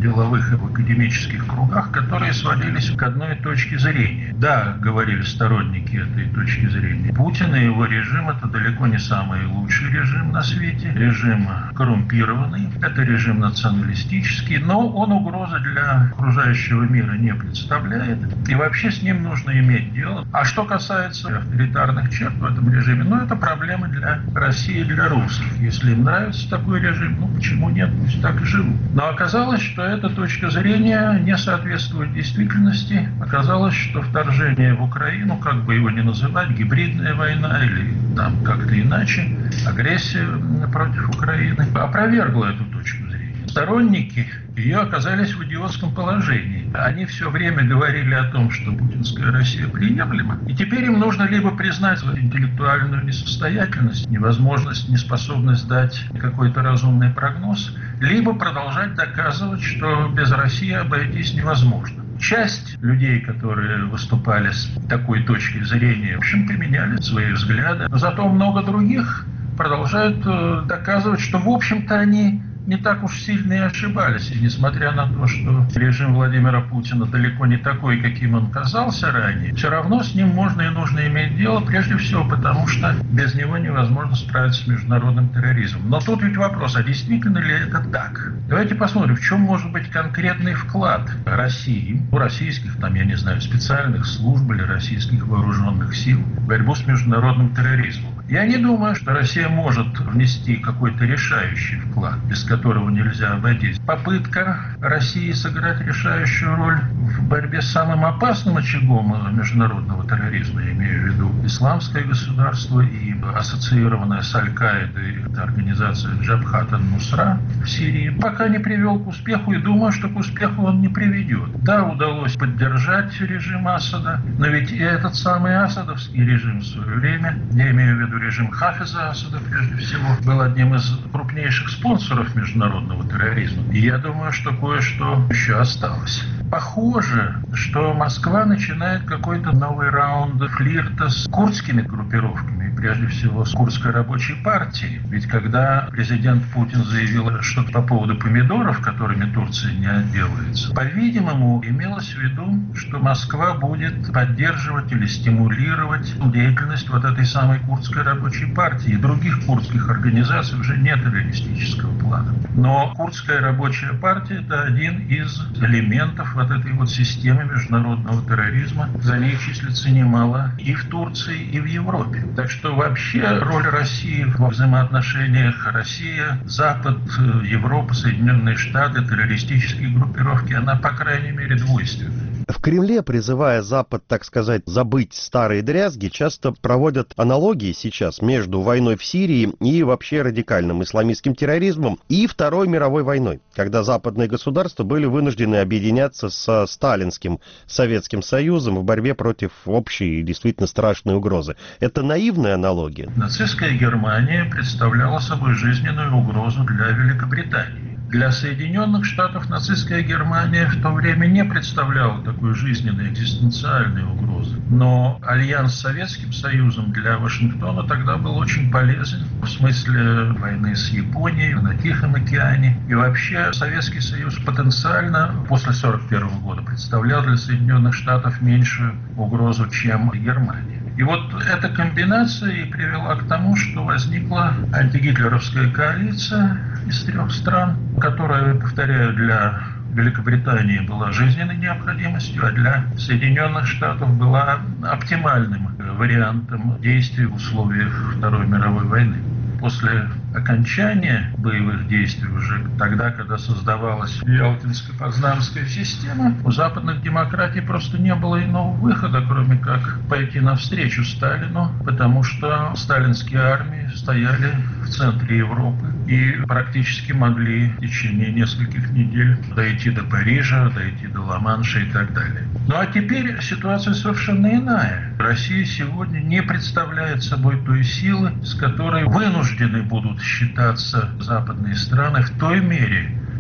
деловых и в академических кругах, которые сводились к одной точке зрения. Да, говорили сторонники этой точки зрения, Путин и его режим – это далеко не самый лучший режим на свете, режим коррумпированный, это режим националистический, но он угрозы для окружающего мира не представляет, и вообще с ним нужно иметь дело. А что касается авторитарных черт в этом режиме, ну, это проблема для России и для русских. Если им нравится такой режим, ну, почему нет, пусть так и живут. Но оказалось, что эта точка зрения не соответствует действительности. Оказалось, что вторжение в Украину, как бы его ни называть, гибридная война или там как-то иначе, агрессия против Украины, опровергла эту точку зрения. Сторонники ее оказались в идиотском положении. Они все время говорили о том, что путинская Россия приемлема. И теперь им нужно либо признать свою интеллектуальную несостоятельность, невозможность, неспособность дать какой-то разумный прогноз, либо продолжать доказывать, что без России обойтись невозможно. Часть людей, которые выступали с такой точки зрения, в общем, поменяли свои взгляды. Но зато много других продолжают доказывать, что, в общем-то, они не так уж сильно и ошибались. И несмотря на то, что режим Владимира Путина далеко не такой, каким он казался ранее, все равно с ним можно и нужно иметь дело, прежде всего потому, что без него невозможно справиться с международным терроризмом. Но тут ведь вопрос, а действительно ли это так? Давайте посмотрим, в чем может быть конкретный вклад России, у российских, там, я не знаю, специальных служб или российских вооруженных сил в борьбу с международным терроризмом. Я не думаю, что Россия может внести какой-то решающий вклад, без которого нельзя обойтись. Попытка России сыграть решающую роль в борьбе с самым опасным очагом международного терроризма, я имею в виду исламское государство и ассоциированная с Аль-Каидой организация Джабхат ан-Нусра в Сирии, пока не привел к успеху, и думаю, что к успеху он не приведет. Да, удалось поддержать режим Асада, но ведь и этот самый асадовский режим в свое время, я имею в виду режим Хафиза Асада, прежде всего, был одним из крупнейших спонсоров международного терроризма. И я думаю, что кое-что еще осталось. Похоже, что Москва начинает какой-то новый раунд флирта с курдскими группировками, прежде всего с Курдской рабочей партией. Ведь когда президент Путин заявил что-то по поводу помидоров, которыми Турция не отделается, по-видимому, имелось в виду, что Москва будет поддерживать или стимулировать деятельность вот этой самой Курдской рабочей партии. И других курдских организаций уже нет террористического плана. Но Курдская рабочая партия – это один из элементов вот этой вот системы международного терроризма. За ней числится немало и в Турции, и в Европе. Так что вообще роль России во взаимоотношениях Россия, Запад, Европа, Соединенные Штаты, террористические группировки, она, по крайней мере, двойственная. В Кремле, призывая Запад, так сказать, забыть старые дрязги, часто проводят аналогии сейчас между войной в Сирии и вообще радикальным исламистским терроризмом и Второй мировой войной, когда западные государства были вынуждены объединяться со сталинским Советским Союзом в борьбе против общей и действительно страшной угрозы. Это наивная аналогия? Нацистская Германия представляла собой жизненную угрозу для Великобритании. Для Соединенных Штатов нацистская Германия в то время не представляла такой жизненной экзистенциальной угрозы. Но альянс с Советским Союзом для Вашингтона тогда был очень полезен в смысле войны с Японией на Тихом океане. И вообще Советский Союз потенциально после сорок первого года представлял для Соединенных Штатов меньшую угрозу, чем Германия. И вот эта комбинация и привела к тому, что возникла антигитлеровская коалиция из трех стран, которая, повторяю, для Великобритании была жизненной необходимостью, а для Соединенных Штатов была оптимальным вариантом действий в условиях Второй мировой войны. После окончания боевых действий, уже тогда, когда создавалась Ялтинско-Познанская система, у западных демократий просто не было иного выхода, кроме как пойти навстречу Сталину, потому что сталинские армии стояли в центре Европы и практически могли в течение нескольких недель дойти до Парижа, дойти до Ла-Манша и так далее. Ну а теперь ситуация совершенно иная. Россия сегодня не представляет собой той силы, с которой вынуждены будут считаться западные страны в той мере,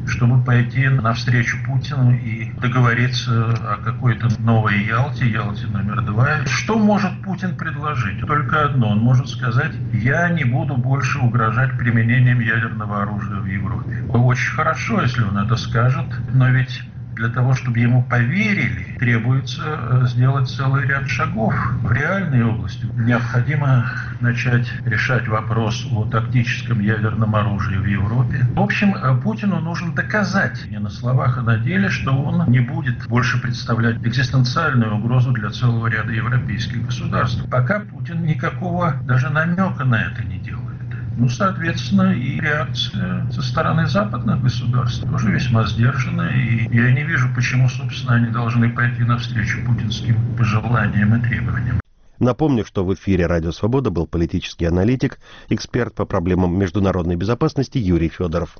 чтобы пойти навстречу Путину и договориться о какой-то новой Ялте, Ялте номер два. Что может Путин предложить? Только одно. Он может сказать: я не буду больше угрожать применением ядерного оружия в Европе. Очень хорошо, если он это скажет, но ведь для того, чтобы ему поверили, требуется сделать целый ряд шагов в реальной области. Необходимо начать решать вопрос о тактическом ядерном оружии в Европе. В общем, Путину нужно доказать не на словах, а на деле, что он не будет больше представлять экзистенциальную угрозу для целого ряда европейских государств. Пока Путин никакого даже намека на это не делает. Ну, соответственно, и реакция со стороны западных государств тоже весьма сдержанная. И я не вижу, почему, собственно, они должны пойти навстречу путинским пожеланиям и требованиям. Напомню, что в эфире «Радио Свобода» был политический аналитик, эксперт по проблемам международной безопасности Юрий Федоров.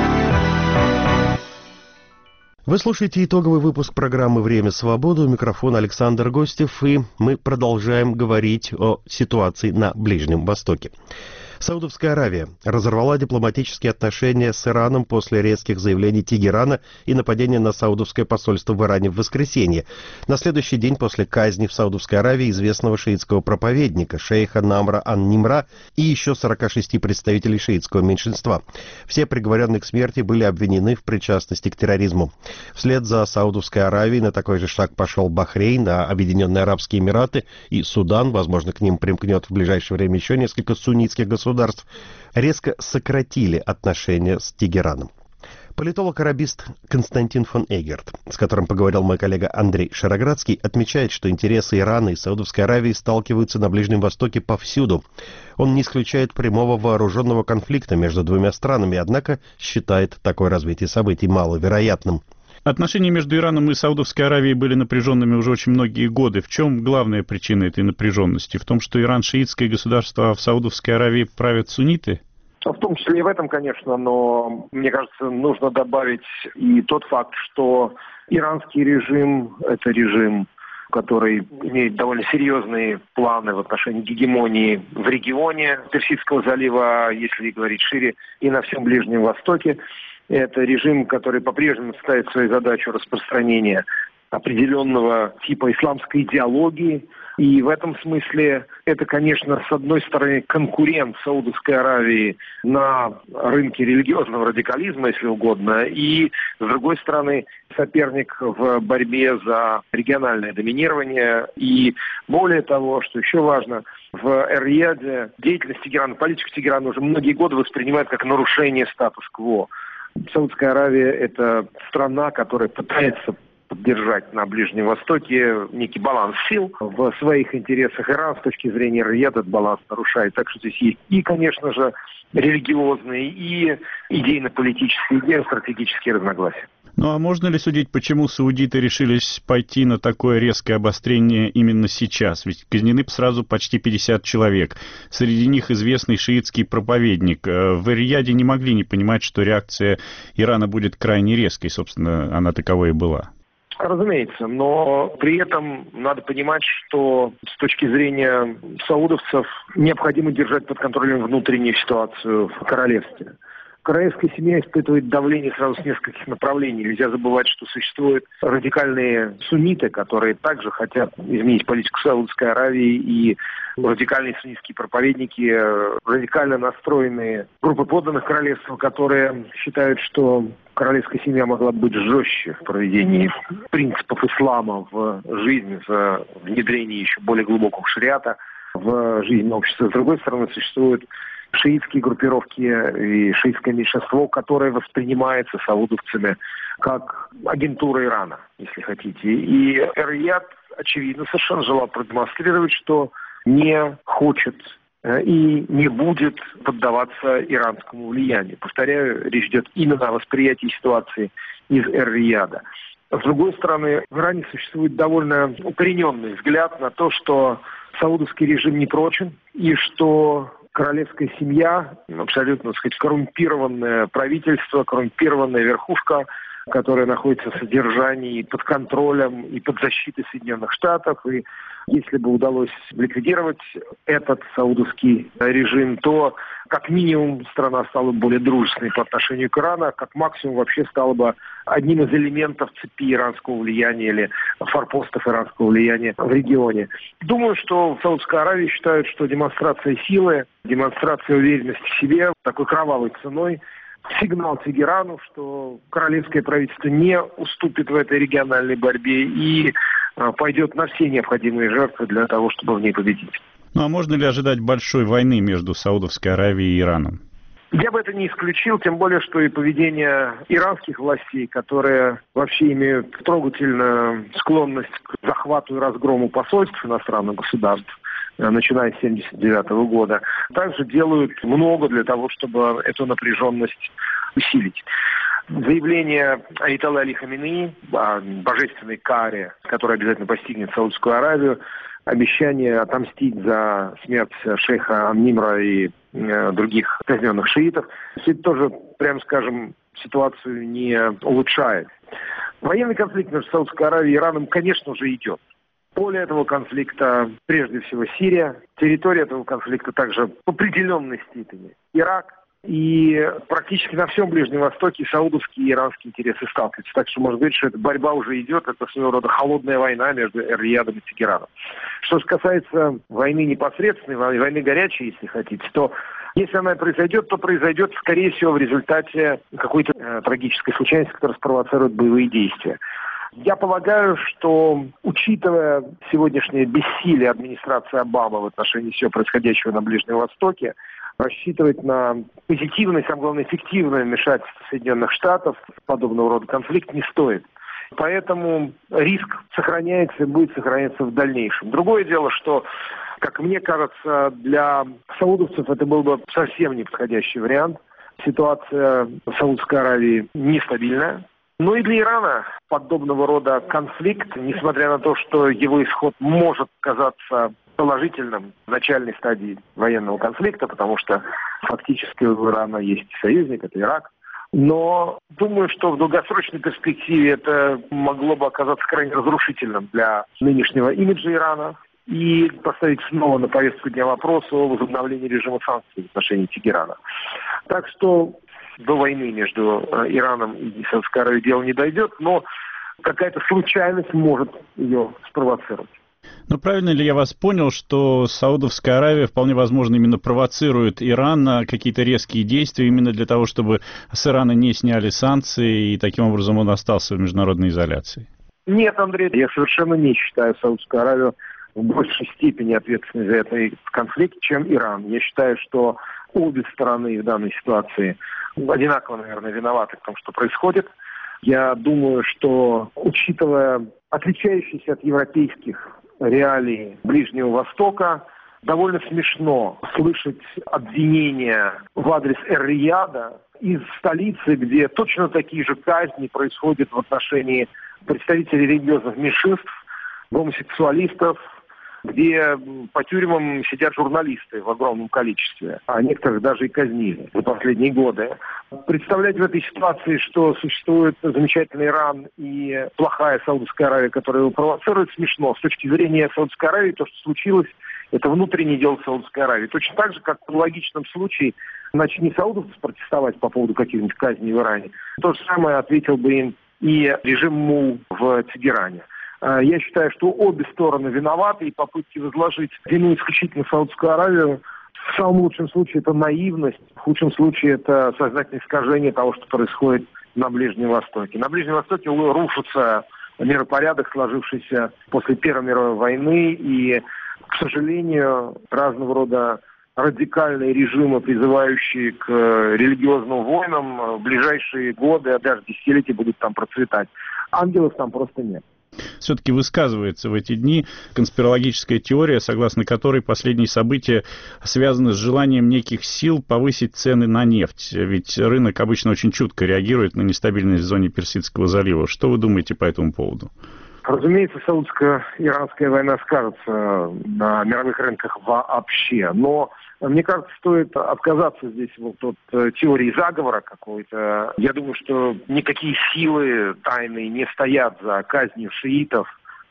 Вы слушаете итоговый выпуск программы «Время свободы». У микрофона Александр Гостев, и мы продолжаем говорить о ситуации на Ближнем Востоке. Саудовская Аравия разорвала дипломатические отношения с Ираном после резких заявлений Тегерана и нападения на саудовское посольство в Иране в воскресенье, на следующий день после казни в Саудовской Аравии известного шиитского проповедника шейха Намра ан-Нимра и еще сорока шести представителей шиитского меньшинства. Все приговоренные к смерти были обвинены в причастности к терроризму. Вслед за Саудовской Аравией на такой же шаг пошел Бахрейн, а Объединенные Арабские Эмираты и Судан, возможно, к ним примкнет в ближайшее время еще несколько суннитских государств, государств, резко сократили отношения с Тегераном. Политолог-арабист Константин фон Эгерт, с которым поговорил мой коллега Андрей Шароградский, отмечает, что интересы Ирана и Саудовской Аравии сталкиваются на Ближнем Востоке повсюду. Он не исключает прямого вооруженного конфликта между двумя странами, однако считает такое развитие событий маловероятным. Отношения между Ираном и Саудовской Аравией были напряженными уже очень многие годы. В чем главная причина этой напряженности? В том, что Иран шиитское государство, а в Саудовской Аравии правят сунниты? В том числе и в этом, конечно, но, мне кажется, нужно добавить и тот факт, что иранский режим – это режим, который имеет довольно серьезные планы в отношении гегемонии в регионе Персидского залива, если говорить шире, и на всем Ближнем Востоке. Это режим, который по-прежнему ставит свою задачу распространения определенного типа исламской идеологии. И в этом смысле это, конечно, с одной стороны, конкурент Саудовской Аравии на рынке религиозного радикализма, если угодно, и, с другой стороны, соперник в борьбе за региональное доминирование. И более того, что еще важно, в Эр-Рияде деятельность Тегерана, политику Тегерана уже многие годы воспринимают как нарушение статус-кво. Саудовская Аравия – это страна, которая пытается поддержать на Ближнем Востоке некий баланс сил. В своих интересах Иран с точки зрения Эр-Рияда этот баланс нарушает. Так что здесь есть и, конечно же, религиозные, и идейно-политические, и геостратегические разногласия. Ну а можно ли судить, почему саудиты решились пойти на такое резкое обострение именно сейчас? Ведь казнены сразу почти пятьдесят человек. Среди них известный шиитский проповедник. В Эр-Рияде не могли не понимать, что реакция Ирана будет крайне резкой. Собственно, она таковой и была. Разумеется, но при этом надо понимать, что с точки зрения саудовцев необходимо держать под контролем внутреннюю ситуацию в королевстве. Королевская семья испытывает давление сразу с нескольких направлений. Нельзя забывать, что существуют радикальные сунниты, которые также хотят изменить политику Саудовской Аравии, и радикальные суннитские проповедники, радикально настроенные группы подданных королевства, которые считают, что королевская семья могла быть жестче в проведении принципов ислама в жизнь, в внедрении еще более глубокого шариата в жизнь общества. С другой стороны, существуют шиитские группировки и шиитское меньшинство, которое воспринимается саудовцами как агентура Ирана, если хотите. И Эр-Рияд, очевидно, совершенно желал продемонстрировать, что не хочет и не будет поддаваться иранскому влиянию. Повторяю, речь идет именно о восприятии ситуации из Эр-Рияда. С другой стороны, в Иране существует довольно укорененный взгляд на то, что саудовский режим не прочен, и что королевская семья, абсолютно, так сказать, коррумпированное правительство, коррумпированная верхушка, которая находится в содержании, под контролем и под защитой Соединенных Штатов. И если бы удалось ликвидировать этот саудовский режим, то как минимум страна стала более дружественной по отношению к Ирану, а как максимум вообще стала бы одним из элементов цепи иранского влияния или форпостов иранского влияния в регионе. Думаю, что в Саудовской Аравии считают, что демонстрация силы, демонстрация уверенности в себе такой кровавой ценой сигнал Тегерану, что королевское правительство не уступит в этой региональной борьбе и пойдет на все необходимые жертвы для того, чтобы в ней победить. Ну а можно ли ожидать большой войны между Саудовской Аравией и Ираном? Я бы это не исключил, тем более, что и поведение иранских властей, которые вообще имеют трогательную склонность к захвату и разгрому посольств иностранных государств, начиная с тысяча девятьсот семьдесят девятого года, также делают много для того, чтобы эту напряженность усилить. Заявление Аятоллы Али Хаминеи о божественной каре, которая обязательно постигнет Саудовскую Аравию, обещание отомстить за смерть шейха Ан-Нимра и э, других казненных шиитов, все это тоже, прямо скажем, ситуацию не улучшает. Военный конфликт между Саудовской Аравией и Ираном, конечно же, идет. Поле этого конфликта, прежде всего, Сирия. Территория этого конфликта также в определенной степени Ирак. И практически на всем Ближнем Востоке саудовские и иранские интересы сталкиваются. Так что можно говорить, что эта борьба уже идет, это своего рода холодная война между Эр-Рiyadом и Тегераном. Что же касается войны непосредственной, войны горячей, если хотите, то если она произойдет, то произойдет, скорее всего, в результате какой-то э, трагической случайности, которая спровоцирует боевые действия. Я полагаю, что, учитывая сегодняшнее бессилие администрации Обамы в отношении всего происходящего на Ближнем Востоке, рассчитывать на позитивное, самое главное, эффективное вмешательство Соединенных Штатов в подобного рода конфликт не стоит. Поэтому риск сохраняется и будет сохраняться в дальнейшем. Другое дело, что, как мне кажется, для саудовцев это был бы совсем неподходящий вариант. Ситуация в Саудовской Аравии нестабильная. Но и для Ирана подобного рода конфликт, несмотря на то, что его исход может казаться положительным в начальной стадии военного конфликта, потому что фактически у Ирана есть союзник, это Ирак. Но думаю, что в долгосрочной перспективе это могло бы оказаться крайне разрушительным для нынешнего имиджа Ирана и поставить снова на повестку дня вопрос о возобновлении режима санкций в отношении Тегерана. Так что до войны между Ираном и Саудовской Аравией дело не дойдет, но какая-то случайность может ее спровоцировать. Ну, правильно ли я вас понял, что Саудовская Аравия вполне возможно именно провоцирует Иран на какие-то резкие действия именно для того, чтобы с Ирана не сняли санкции и таким образом он остался в международной изоляции? Нет, Андрей, я совершенно не считаю Саудовскую Аравию в большей степени ответственной за этот конфликт, чем Иран. Я считаю, что обе стороны в данной ситуации одинаково, наверное, виноваты в том, что происходит. Я думаю, что, учитывая отличающиеся от европейских реалий Ближнего Востока, довольно смешно слышать обвинения в адрес Эр-Рияда из столицы, где точно такие же казни происходят в отношении представителей религиозных меньшинств, гомосексуалистов, где по тюрьмам сидят журналисты в огромном количестве, а некоторых даже и казнили за последние годы. Представлять в этой ситуации, что существует замечательный Иран и плохая Саудовская Аравия, которая его провоцирует, смешно. С точки зрения Саудовской Аравии, то, что случилось, это внутреннее дело Саудовской Аравии. Точно так же, как в логичном случае, начни саудовцы протестовать по поводу каких-нибудь казней в Иране, то же самое ответил бы им и режим МУ в Тегеране. Я считаю, что обе стороны виноваты, и попытки возложить вину исключительно в Саудовскую Аравию в самом лучшем случае это наивность, в худшем случае это сознательное искажение того, что происходит на Ближнем Востоке. На Ближнем Востоке рушится миропорядок, сложившийся после Первой мировой войны, и, к сожалению, разного рода радикальные режимы, призывающие к религиозным войнам, в ближайшие годы, а даже десятилетия будут там процветать. Ангелов там просто нет. Все-таки высказывается в эти дни конспирологическая теория, согласно которой последние события связаны с желанием неких сил повысить цены на нефть. Ведь рынок обычно очень чутко реагирует на нестабильность в зоне Персидского залива. Что вы думаете по этому поводу? Разумеется, саудовско-иранская война скажется на мировых рынках вообще, но мне кажется, стоит отказаться здесь вот от теории заговора какой-то. Я думаю, что никакие силы тайные не стоят за казнью шиитов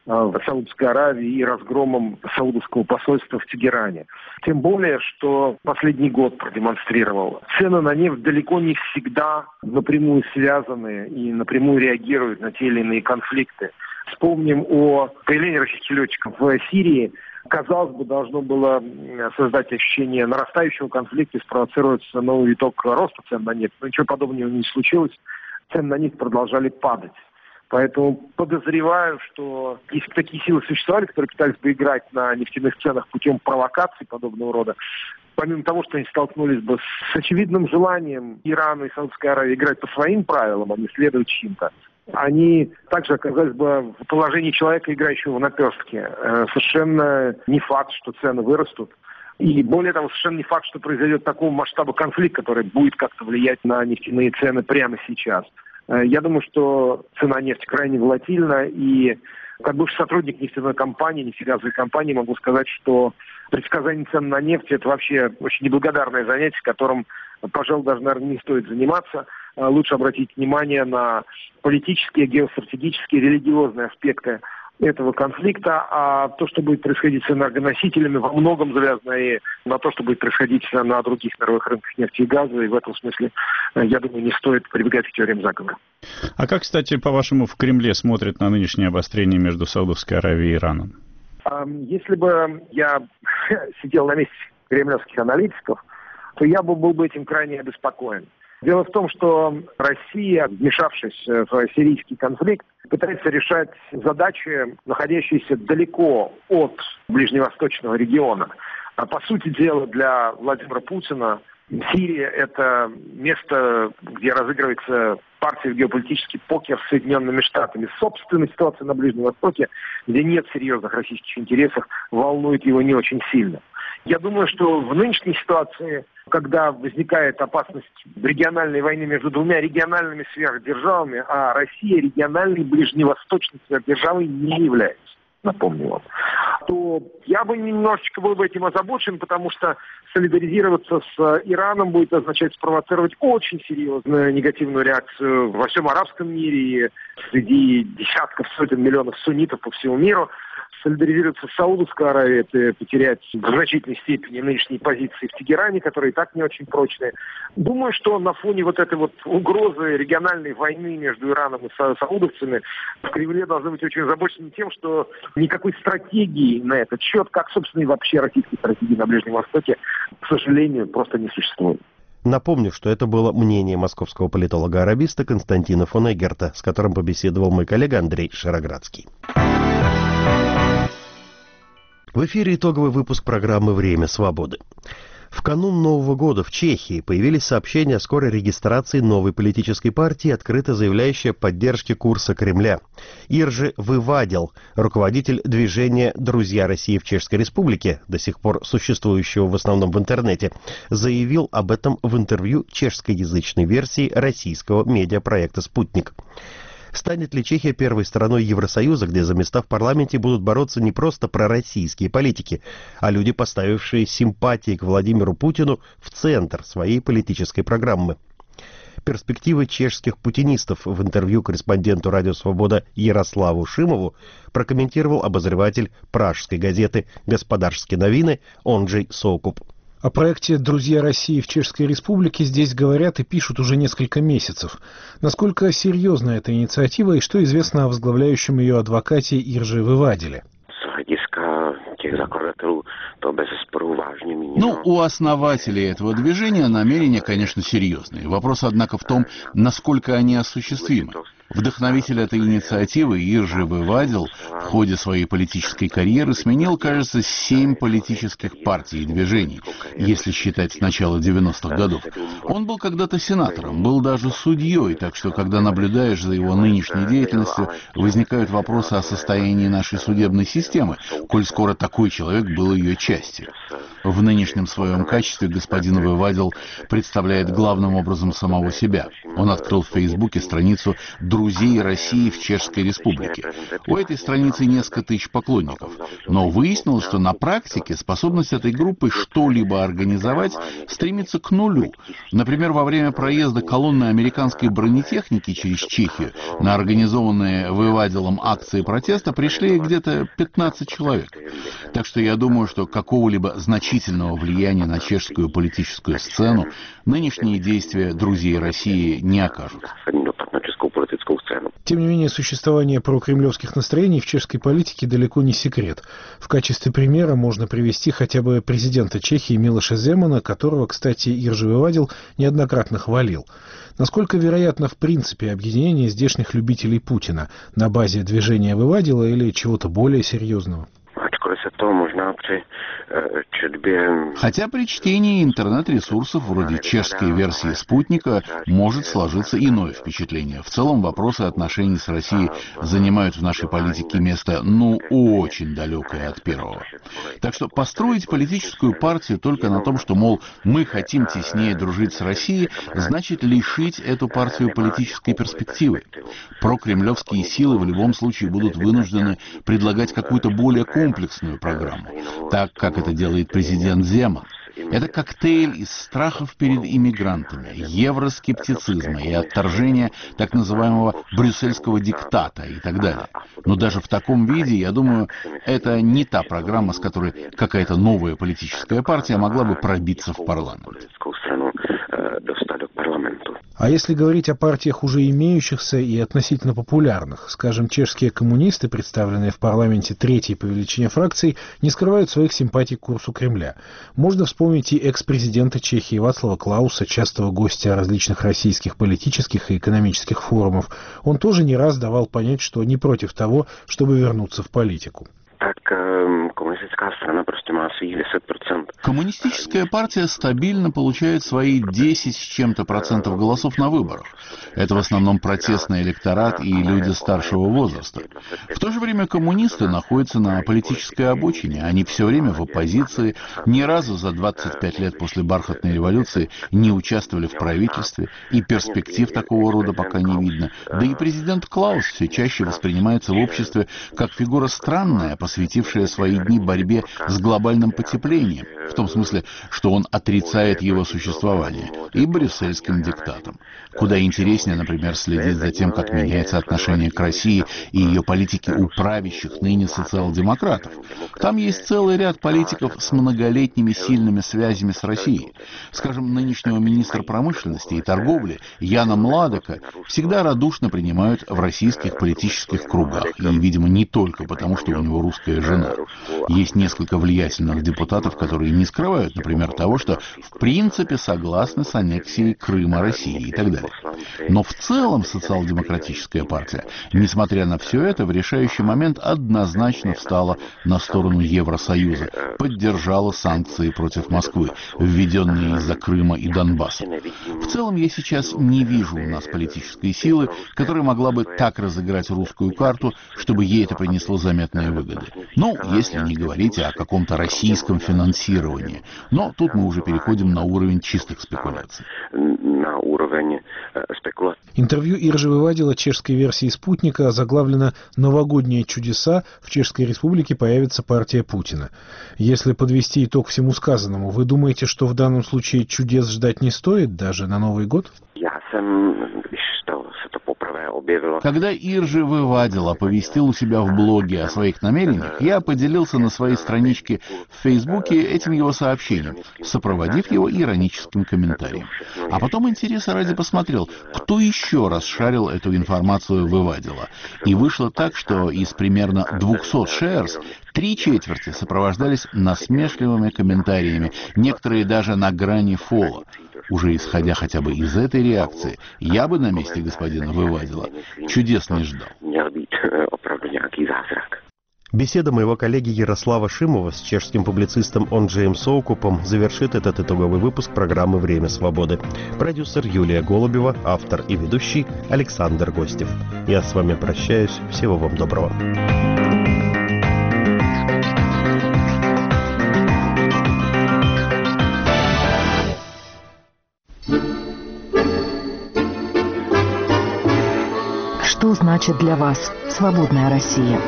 в Саудовской Аравии и разгромом саудовского посольства в Тегеране. Тем более, что последний год продемонстрировал. Цены на нефть далеко не всегда напрямую связаны и напрямую реагируют на те или иные конфликты. Вспомним о появлении российских летчиков в Сирии. Казалось бы, должно было создать ощущение нарастающего конфликта и спровоцировать новый виток роста цен на нефть. Но ничего подобного не случилось. Цены на нефть продолжали падать. Поэтому подозреваю, что если такие силы существовали, которые пытались бы играть на нефтяных ценах путем провокаций подобного рода, помимо того, что они столкнулись бы с очевидным желанием Ирана и Саудовской Аравии играть по своим правилам, а не следовать чьим-то, они также оказались бы в положении человека, играющего в наперстке. Совершенно не факт, что цены вырастут. И более того, совершенно не факт, что произойдет такого масштаба конфликт, который будет как-то влиять на нефтяные цены прямо сейчас. Я думаю, что цена нефти крайне волатильна, и как бывший сотрудник нефтяной компании, нефтегазовой компании, могу сказать, что предсказание цен на нефть – это вообще очень неблагодарное занятие, которым, пожалуй, даже, наверное, не стоит заниматься. Лучше обратить внимание на политические, геостратегические, религиозные аспекты этого конфликта, а то, что будет происходить с энергоносителями, во многом завязано и на то, что будет происходить на других мировых рынках нефти и газа, и в этом смысле, я думаю, не стоит прибегать к теориям заговора. А как, кстати, по-вашему, в Кремле смотрят на нынешнее обострение между Саудовской Аравией и Ираном? Если бы я сидел на месте кремлевских аналитиков, то я бы был бы этим крайне обеспокоен. Дело в том, что Россия, вмешавшись в сирийский конфликт, пытается решать задачи, находящиеся далеко от ближневосточного региона. А по сути дела, для Владимира Путина Сирия – это место, где разыгрывается партия в геополитический покер с Соединенными Штатами. Собственно, ситуация на Ближнем Востоке, где нет серьезных российских интересов, волнует его не очень сильно. Я думаю, что в нынешней ситуации, когда возникает опасность региональной войны между двумя региональными сверхдержавами, а Россия региональной ближневосточной сверхдержавой не является, напомню вам, то я бы немножечко был бы этим озабочен, потому что солидаризироваться с Ираном будет означать спровоцировать очень серьезную негативную реакцию во всем арабском мире и среди десятков, сотен миллионов суннитов по всему миру. Солидаризироваться с Саудовской Аравией – это потерять в значительной степени нынешние позиции в Тегеране, которые и так не очень прочные. Думаю, что на фоне вот этой вот угрозы региональной войны между Ираном и саудовцами в Кремле должны быть очень озабочены тем, что никакой стратегии на этот счет, как, собственно, и вообще российской стратегии на Ближнем Востоке, к сожалению, просто не существует. Напомню, что это было мнение московского политолога-арабиста Константина фон Эггерта, с которым побеседовал мой коллега Андрей Шароградский. В эфире итоговый выпуск программы «Время свободы». В канун Нового года в Чехии появились сообщения о скорой регистрации новой политической партии, открыто заявляющей о поддержке курса Кремля. Иржи Вывадил, руководитель движения «Друзья России в Чешской Республике», до сих пор существующего в основном в интернете, заявил об этом в интервью чешскоязычной версии российского медиапроекта «Спутник». Станет ли Чехия первой страной Евросоюза, где за места в парламенте будут бороться не просто пророссийские политики, а люди, поставившие симпатии к Владимиру Путину в центр своей политической программы? Перспективы чешских путинистов в интервью корреспонденту «Радио Свобода» Ярославу Шимову прокомментировал обозреватель пражской газеты «Господарские новины» Онджей Сокуп. О проекте «Друзья России в Чешской Республике» здесь говорят и пишут уже несколько месяцев. Насколько серьезна эта инициатива и что известно о возглавляющем ее адвокате Иржи Вывадиле? Ну, у основателей этого движения намерения, конечно, серьезные. Вопрос, однако, в том, насколько они осуществимы. Вдохновитель этой инициативы Иржи Вывадил в ходе своей политической карьеры сменил, кажется, семь политических партий и движений, если считать с начала девяностых годов. Он был когда-то сенатором, был даже судьей, так что, когда наблюдаешь за его нынешней деятельностью, возникают вопросы о состоянии нашей судебной системы, коль скоро такой человек был ее частью. В нынешнем своем качестве господин Вывадил представляет главным образом самого себя. Он открыл в Фейсбуке страницу «Друзья «Друзей России в Чешской Республике». У этой страницы несколько тысяч поклонников. Но выяснилось, что на практике способность этой группы что-либо организовать стремится к нулю. Например, во время проезда колонны американской бронетехники через Чехию на организованные Вывадилом акции протеста пришли где-то пятнадцать человек. Так что я думаю, что какого-либо значительного влияния на чешскую политическую сцену нынешние действия «Друзей России» не окажут. Тем не менее, существование прокремлевских настроений в чешской политике далеко не секрет. В качестве примера можно привести хотя бы президента Чехии Милоша Земана, которого, кстати, Иржи Вывадил неоднократно хвалил. Насколько вероятно в принципе объединение здешних любителей Путина на базе движения Вывадила или чего-то более серьезного? Хотя при чтении интернет-ресурсов вроде чешской версии «Спутника» может сложиться иное впечатление. В целом вопросы отношений с Россией занимают в нашей политике место, ну, очень далекое от первого. Так что построить политическую партию только на том, что, мол, мы хотим теснее дружить с Россией, значит лишить эту партию политической перспективы. Прокремлевские силы в любом случае будут вынуждены предлагать какую-то более комплексную программу, так как это делает президент Земан. Это коктейль из страхов перед иммигрантами, евроскептицизма и отторжения так называемого брюссельского диктата и так далее. Но даже в таком виде, я думаю, это не та программа, с которой какая-то новая политическая партия могла бы пробиться в парламент. А если говорить о партиях, уже имеющихся и относительно популярных, скажем, чешские коммунисты, представленные в парламенте третьей по величине фракции, не скрывают своих симпатий к курсу Кремля. Можно вспомнить и экс-президента Чехии Вацлава Клауса, частого гостя различных российских политических и экономических форумов. Он тоже не раз давал понять, что не против того, чтобы вернуться в политику. Коммунистическая партия стабильно получает свои десять с чем-то процентов голосов на выборах. Это в основном протестный электорат и люди старшего возраста. В то же время коммунисты находятся на политической обочине. Они все время в оппозиции, ни разу за двадцать пять лет после бархатной революции не участвовали в правительстве, и перспектив такого рода пока не видно. Да и президент Клаус все чаще воспринимается в обществе как фигура странная, посвятившая свои дни борьбе с глобальным потеплением, в том смысле, что он отрицает его существование, и брюссельским диктатом. Куда интереснее, например, следить за тем, как меняется отношение к России и ее политике у правящих ныне социал-демократов. Там есть целый ряд политиков с многолетними сильными связями с Россией. Скажем, нынешнего министра промышленности и торговли Яна Младека всегда радушно принимают в российских политических кругах, и, видимо, не только потому, что у него русская жена. Есть несколько влиятельных депутатов, которые не скрывают, например, того, что в принципе согласны с аннексией Крыма России и так далее. Но в целом социал-демократическая партия, несмотря на все это, в решающий момент однозначно встала на сторону Евросоюза, поддержала санкции против Москвы, введенные из-за Крыма и Донбасса. В целом я сейчас не вижу у нас политической силы, которая могла бы так разыграть русскую карту, чтобы ей это принесло заметные выгоды. Ну, если не говорить о каком-то российском финансировании. Но тут мы уже переходим на уровень чистых спекуляций. Интервью Иржи Вывадила чешской версии «Спутника» заглавлено «Новогодние чудеса. В Чешской Республике появится партия Путина». Если подвести итог всему сказанному, вы думаете, что в данном случае чудес ждать не стоит даже на Новый год? Когда Иржи Вывадил оповестил у себя в блоге о своих намерениях, я поделился на своей страничке в Фейсбуке этим его сообщением, сопроводив его ироническим комментарием. А потом интереса ради посмотрел, кто еще расшарил эту информацию Вывадила. И вышло так, что из примерно двухсот шерс три четверти сопровождались насмешливыми комментариями, некоторые даже на грани фола. Уже исходя хотя бы из этой реакции, я бы на месте господина Вывадила чудес не ждал. Беседа моего коллеги Ярослава Шимова с чешским публицистом Онджеем Соукупом завершит этот итоговый выпуск программы «Время свободы». Продюсер Юлия Голубева, автор и ведущий Александр Гостев. Я с вами прощаюсь. Всего вам доброго. Что значит для вас свободная Россия?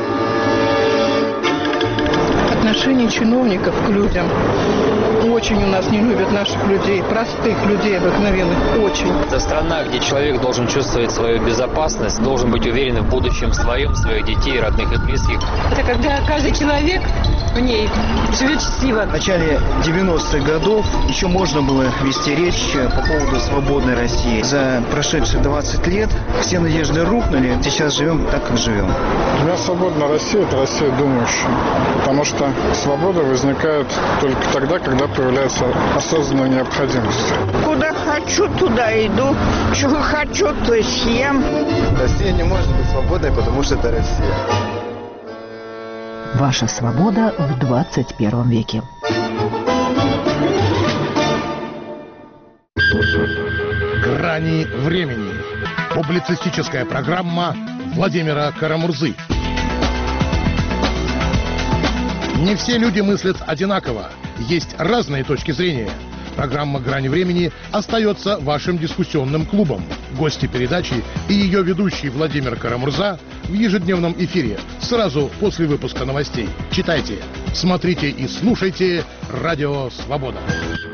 Отношение чиновников к людям. Очень у нас не любят наших людей, простых людей обыкновенных, очень. Это страна, где человек должен чувствовать свою безопасность, должен быть уверен в будущем своем, своих детей, родных и близких. Это когда каждый человек в ней живет счастливо. В начале девяностых годов еще можно было вести речь по поводу свободной России. За прошедшие двадцать лет все надежды рухнули. Сейчас живем так, как живем. Для меня свободная Россия – это Россия думающая. Потому что свобода возникает только тогда, когда появляется осознанная необходимость. Куда хочу, туда иду. Чего хочу, то и съем. Россия не может быть свободной, потому что это Россия. Ваша свобода в двадцать первом веке. Грани времени. Публицистическая программа Владимира Карамурзы. Не все люди мыслят одинаково. Есть разные точки зрения. Программа «Грани времени» остается вашим дискуссионным клубом. Гости передачи и ее ведущий Владимир Карамурза в ежедневном эфире сразу после выпуска новостей. Читайте, смотрите и слушайте «Радио Свобода».